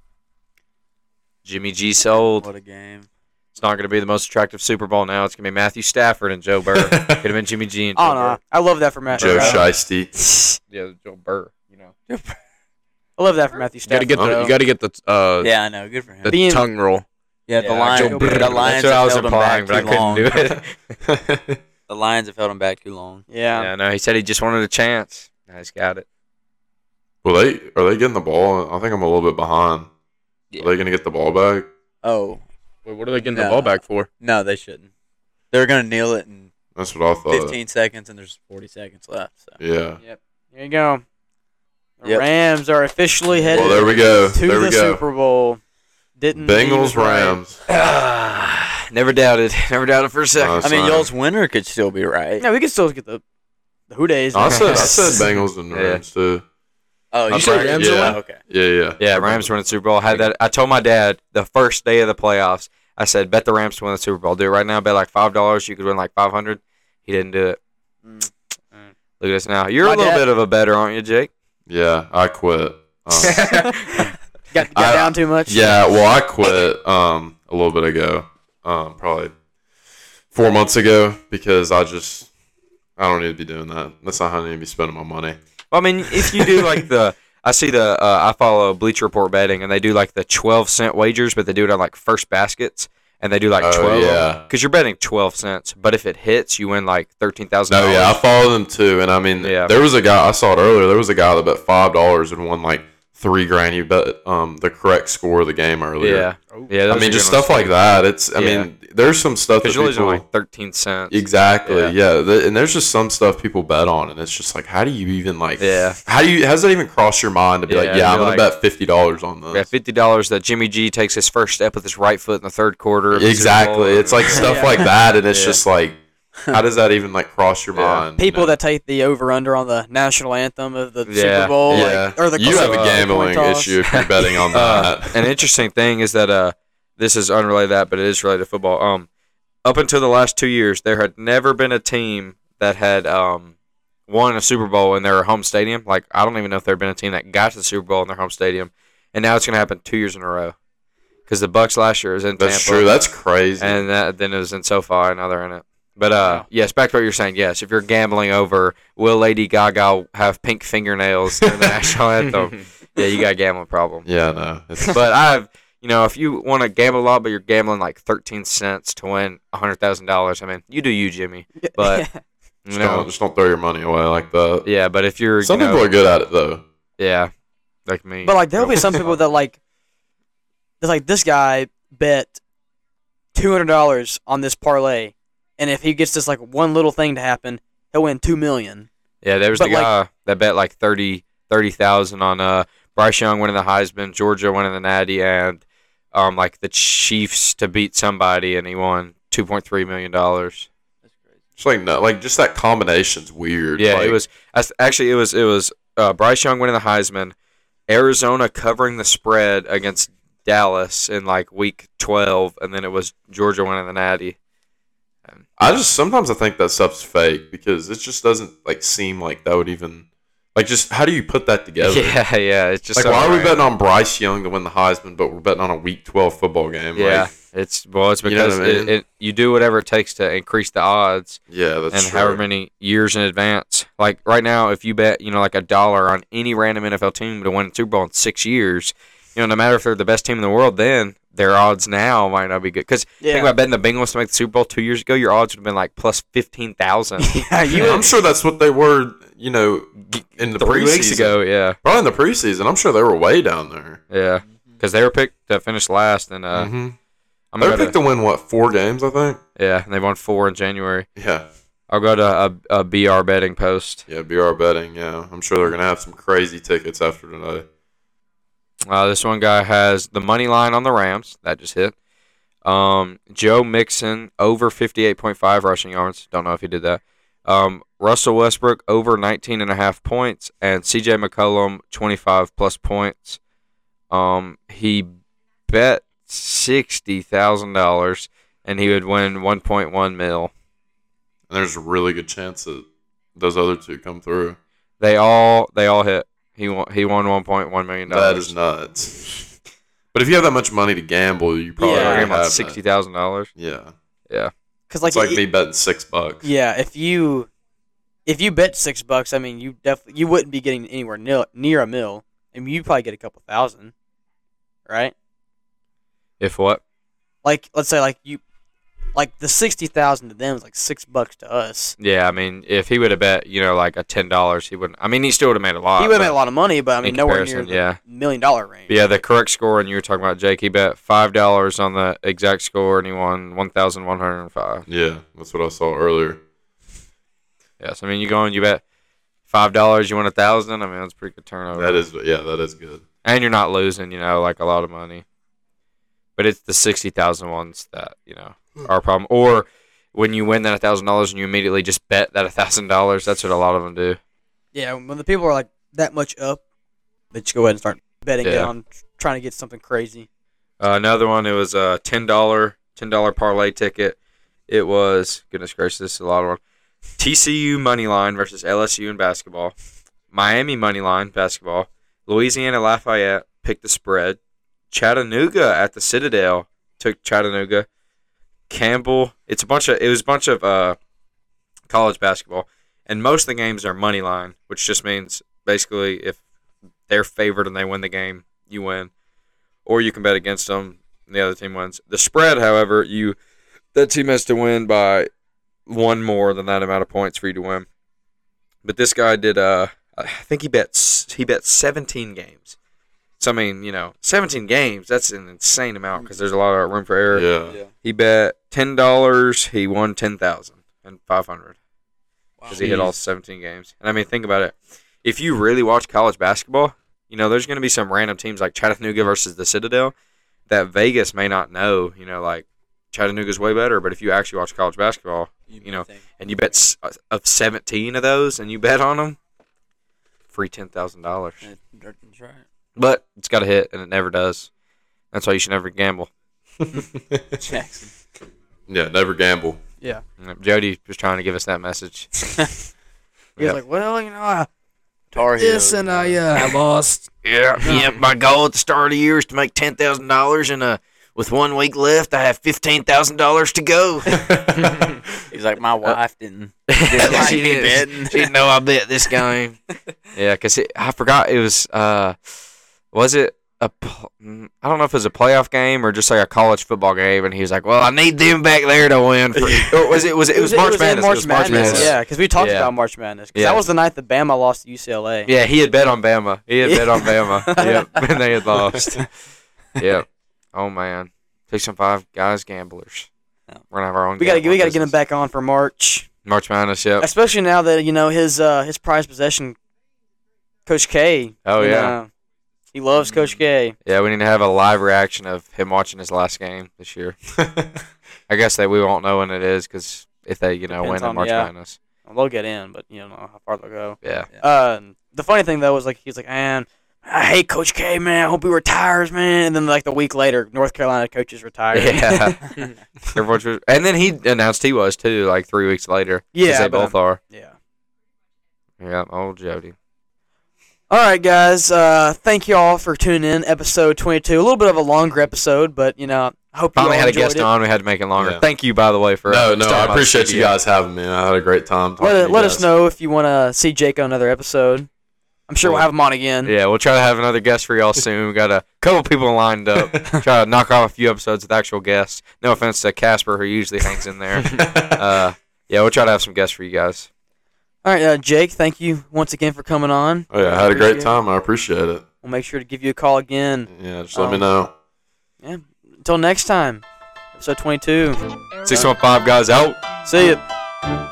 Jimmy G sold. What a game. It's not going to be the most attractive Super Bowl now. It's going to be Matthew Stafford and Joe Burr. Could have been Jimmy G and Joe Oh no, Burr. I love that for Matthew. Joe Stafford. Shiesty. Yeah, Joe Burr. I love that for Matthew You gotta Stafford. get the Yeah, I know. Good for him. the Being- tongue roll. Yeah, the Yeah, Lions. Joe Burr. The Lions That's what I have was held him implying, back but I too couldn't long. do it. The Lions have held him back too long. Yeah. Yeah, no, he said he just wanted a chance. Now he's got it. Well, are they getting the ball? I think I'm a little bit behind. Yeah. Are they going to get the ball back? Oh Wait, what are they getting No. the ball back for? no, they shouldn't. They're gonna kneel it in That's what I thought. 15 seconds, and there's 40 seconds left. So. Yeah. Here you go. The Yep. Rams are officially headed Well, there we go. to There we the go. Super Bowl. Didn't Bengals, even- Rams. Never doubted. Never doubted for a second. That's I mean, fine. y'all's winner could still be right. Yeah, we can still get the Who Days. I said Bengals and Rams too. Oh, you I'm said sorry. Rams Yeah. are win? Okay. Yeah. Yeah, Rams win the Super Bowl. Had that. I told my dad the first day of the playoffs. I said, bet the Rams to win the Super Bowl. Do it right now. Bet $5. You could win $500. He didn't do it. Look at us now. You're My a little dad- bit of a better, aren't you, Jake? Yeah, I quit. Got I- down too much. Yeah, well, I quit a little bit ago, probably 4 months ago, because I don't need to be doing that. That's not how I need to be spending my money. Well, I mean, if you do I follow Bleacher Report betting, and they do the 12-cent wagers, but they do it on first baskets, and they do 12. Oh, yeah. Because you're betting 12 cents, but if it hits, you win $13,000. No, yeah, I follow them too, and I mean, Yeah. there was a guy I saw it earlier. There was a guy that bet $5 and won $3,000. He bet the correct score of the game earlier. Yeah, yeah. I those mean, are just good ones. stuff like that. It's, I Yeah. mean, there's some stuff that Because you're losing people 13 cents. exactly, Yeah. and there's just some stuff people bet on, and it's just how do you even Yeah. has that even crossed your mind to be Yeah, I'm you're gonna bet $50 on this? Yeah, $50 that Jimmy G takes his first step with his right foot in the third quarter. Of the Super Exactly. Bowl. It's stuff Yeah. like that, and it's Yeah. just how does that even cross your Yeah. mind? People that take the over/under on the national anthem of the Yeah. Super Bowl, yeah, or the you have a coin gambling toss. issue if you're betting on that. An interesting thing is that this is unrelated to that, but it is related to football. Up until the last 2 years, there had never been a team that had won a Super Bowl in their home stadium. I don't even know if there had been a team that got to the Super Bowl in their home stadium, and now it's going to happen 2 years in a row. Because the Bucks last year was in That's Tampa. true. That's crazy. And then it was in SoFi, and now they're in it. But yes, back to what you're saying. Yes, if you're gambling over will Lady Gaga have pink fingernails during the national anthem, yeah, you got a gambling problem. yeah, no. It's, But if you want to gamble a lot, but you're gambling 13 cents to win $100,000, I mean, you do you, Jimmy. But just don't throw your money away like that. yeah, but if you're Some people are good at it though. yeah, like me. But there'll be some people that it's like this guy bet $200 on this parlay, and if he gets this like one little thing to happen, he'll win $2 million. Yeah, there was But, the guy that bet like 30,000 on Bryce Young winning the Heisman, Georgia winning the Natty, and like the Chiefs to beat somebody, and he won $2.3 million. It's like no, like just that combination's weird. Yeah, like, it was actually it was Bryce Young winning the Heisman, Arizona covering the spread against Dallas in like week 12, and then it was Georgia winning the Natty. Sometimes I think that stuff's fake because it just doesn't like seem like that would even like just how do you put that together? Yeah, it's just Like so why are we random. betting on Bryce Young to win the Heisman, but we're betting on a Week 12 football game? Yeah, Like, it's because You know what I mean? you do whatever it takes to increase the odds, yeah, that's and true. however many years in advance. Like right now, if you bet like $1 on any random NFL team to win a Super Bowl in 6 years, no matter if they're the best team in the world, then their odds now might not be good. Because think about betting the Bengals to make the Super Bowl 2 years ago, your odds would have been like plus 15,000. Yeah, I'm sure that's what they were. In the 3 weeks preseason. ago, yeah. Probably in the preseason. I'm sure they were way down there. Yeah, because they were picked to finish last, and Mhm. I'm They were gonna picked to win 4 games, I think. yeah, and they won 4 in January. Yeah, I'll go to a BR betting post. yeah. BR betting. Yeah, I'm sure they're gonna have some crazy tickets after today. This one guy has the money line on the Rams that just hit. Joe Mixon over 58.5 rushing yards. Don't know if he did that. Russell Westbrook over 19.5 points, and CJ McCollum 25 plus points. He bet $60,000 and he would win 1.1 mil. And there's a really good chance that those other two come through. They all hit. He won $1.1 million. That is nuts. But if you have that much money to gamble, you probably Yeah. already About have that. $60,000. Yeah, because like, it's like me betting $6. yeah, if you bet $6, I mean, you wouldn't be getting anywhere near a mil. I mean, you'd probably get a couple thousand, right? If what? Like, let's say like the 60,000 to them is like $6 to us. Yeah, I mean, if he would have bet, like a $10, he wouldn't. I mean, he still would have made a lot. He would have but- made a lot of money, but I mean, in nowhere near comparison, the yeah. $1 million range. But yeah, the correct score, and you were talking about Jake. He bet $5 on the exact score, and he won 1,105. Yeah, that's what I saw earlier. Yes, I mean, you go and you bet $5, you win 1,000. I mean, that's a pretty good turnover. That is good. And you're not losing, like a lot of money. But it's the 60,000 ones that are a problem. Or when you win that $1,000 and you immediately just bet that $1,000, that's what a lot of them do. Yeah, when the people are like that much up, they just go ahead and start betting Yeah. on trying to get something crazy. Another one, it was a $10 parlay ticket. It was, goodness gracious, this is a lot of one. TCU money line versus LSU in basketball. Miami money line basketball. Louisiana Lafayette picked the spread. Chattanooga at the Citadel took Chattanooga. Campbell. It was a bunch of college basketball, and most of the games are money line, which just means basically if they're favored and they win the game, you win, or you can bet against them and the other team wins. The spread, however, that team has to win by one more than that amount of points for you to win. But this guy did. I think he bet 17 games. So I mean, 17 games. That's an insane amount because there's a lot of room for error. Yeah. He bet $10. He won $10,500 because he hit all 17 games. And I mean, think about it. If you really watch college basketball, there's going to be some random teams like Chattanooga versus the Citadel that Vegas may not know. Like Chattanooga's way better. But if you actually watch college basketball, and you bet of 17 of those, and you bet on them, free $10,000. That's right. But it's got to hit, and it never does. That's why you should never gamble. Jackson. Yeah, never gamble. Yeah. Jody was trying to give us that message. He was like, well, I Tar this Heels. and I lost. Yeah. My goal at the start of the year is to make $10,000, and with 1 week left, I have $15,000 to go. He's like, my wife didn't. She didn't know I bet this game. Yeah, because I forgot it was it I don't know if it was a playoff game or just like a college football game, and he was like, well, I need them back there to win. Or was it March Madness? March Madness. Yeah, because we talked Yeah. about March Madness. 'Cause Yeah. that was the night that Bama lost to UCLA. Yeah, he had bet on Bama. Yep, and they had lost. Yep. Oh man, 615 guys gamblers. Yeah. We're gonna have our own. We gotta gambling get him business. back on for March, March Madness. Yep. especially now that his prized possession, Coach K. Oh, you yeah. know, he loves Coach K. Yeah, we need to have a live reaction of him watching his last game this year. I guess that we won't know when it is because if they win Depends in on- March yeah. Madness. Well, they'll get in, but you don't know how far they'll go. Yeah. The funny thing though was he's like, man, I hate Coach K, man. I hope he retires, man. And then the week later, North Carolina coaches retired. Yeah. Everyone's and then he announced he was too, like 3 weeks later. 'cause Yeah, they but, both are. Yeah. Yeah, old Jody. All right, guys. Thank you all for tuning in. Episode 22. A little bit of a longer episode, but I hope you all Finally had a enjoyed guest it. on. We had to make it longer. Yeah. Thank you, by the way, for No, stopping I by the appreciate you studio. guys having me. I had a great time talking to you Let us guys. know if you want to see Jake on another episode. I'm sure we'll have him on again. Yeah, we'll try to have another guest for y'all soon. We got a couple people lined up. Try to knock off a few episodes with actual guests. No offense to Casper, who usually hangs in there. Yeah, we'll try to have some guests for you guys. All right, Jake, thank you once again for coming on. Oh, yeah, I had a great Appreciate it. time. I appreciate it. We'll make sure to give you a call again. Yeah, just let me know. Until next time, episode 22. 615 guys out. See ya.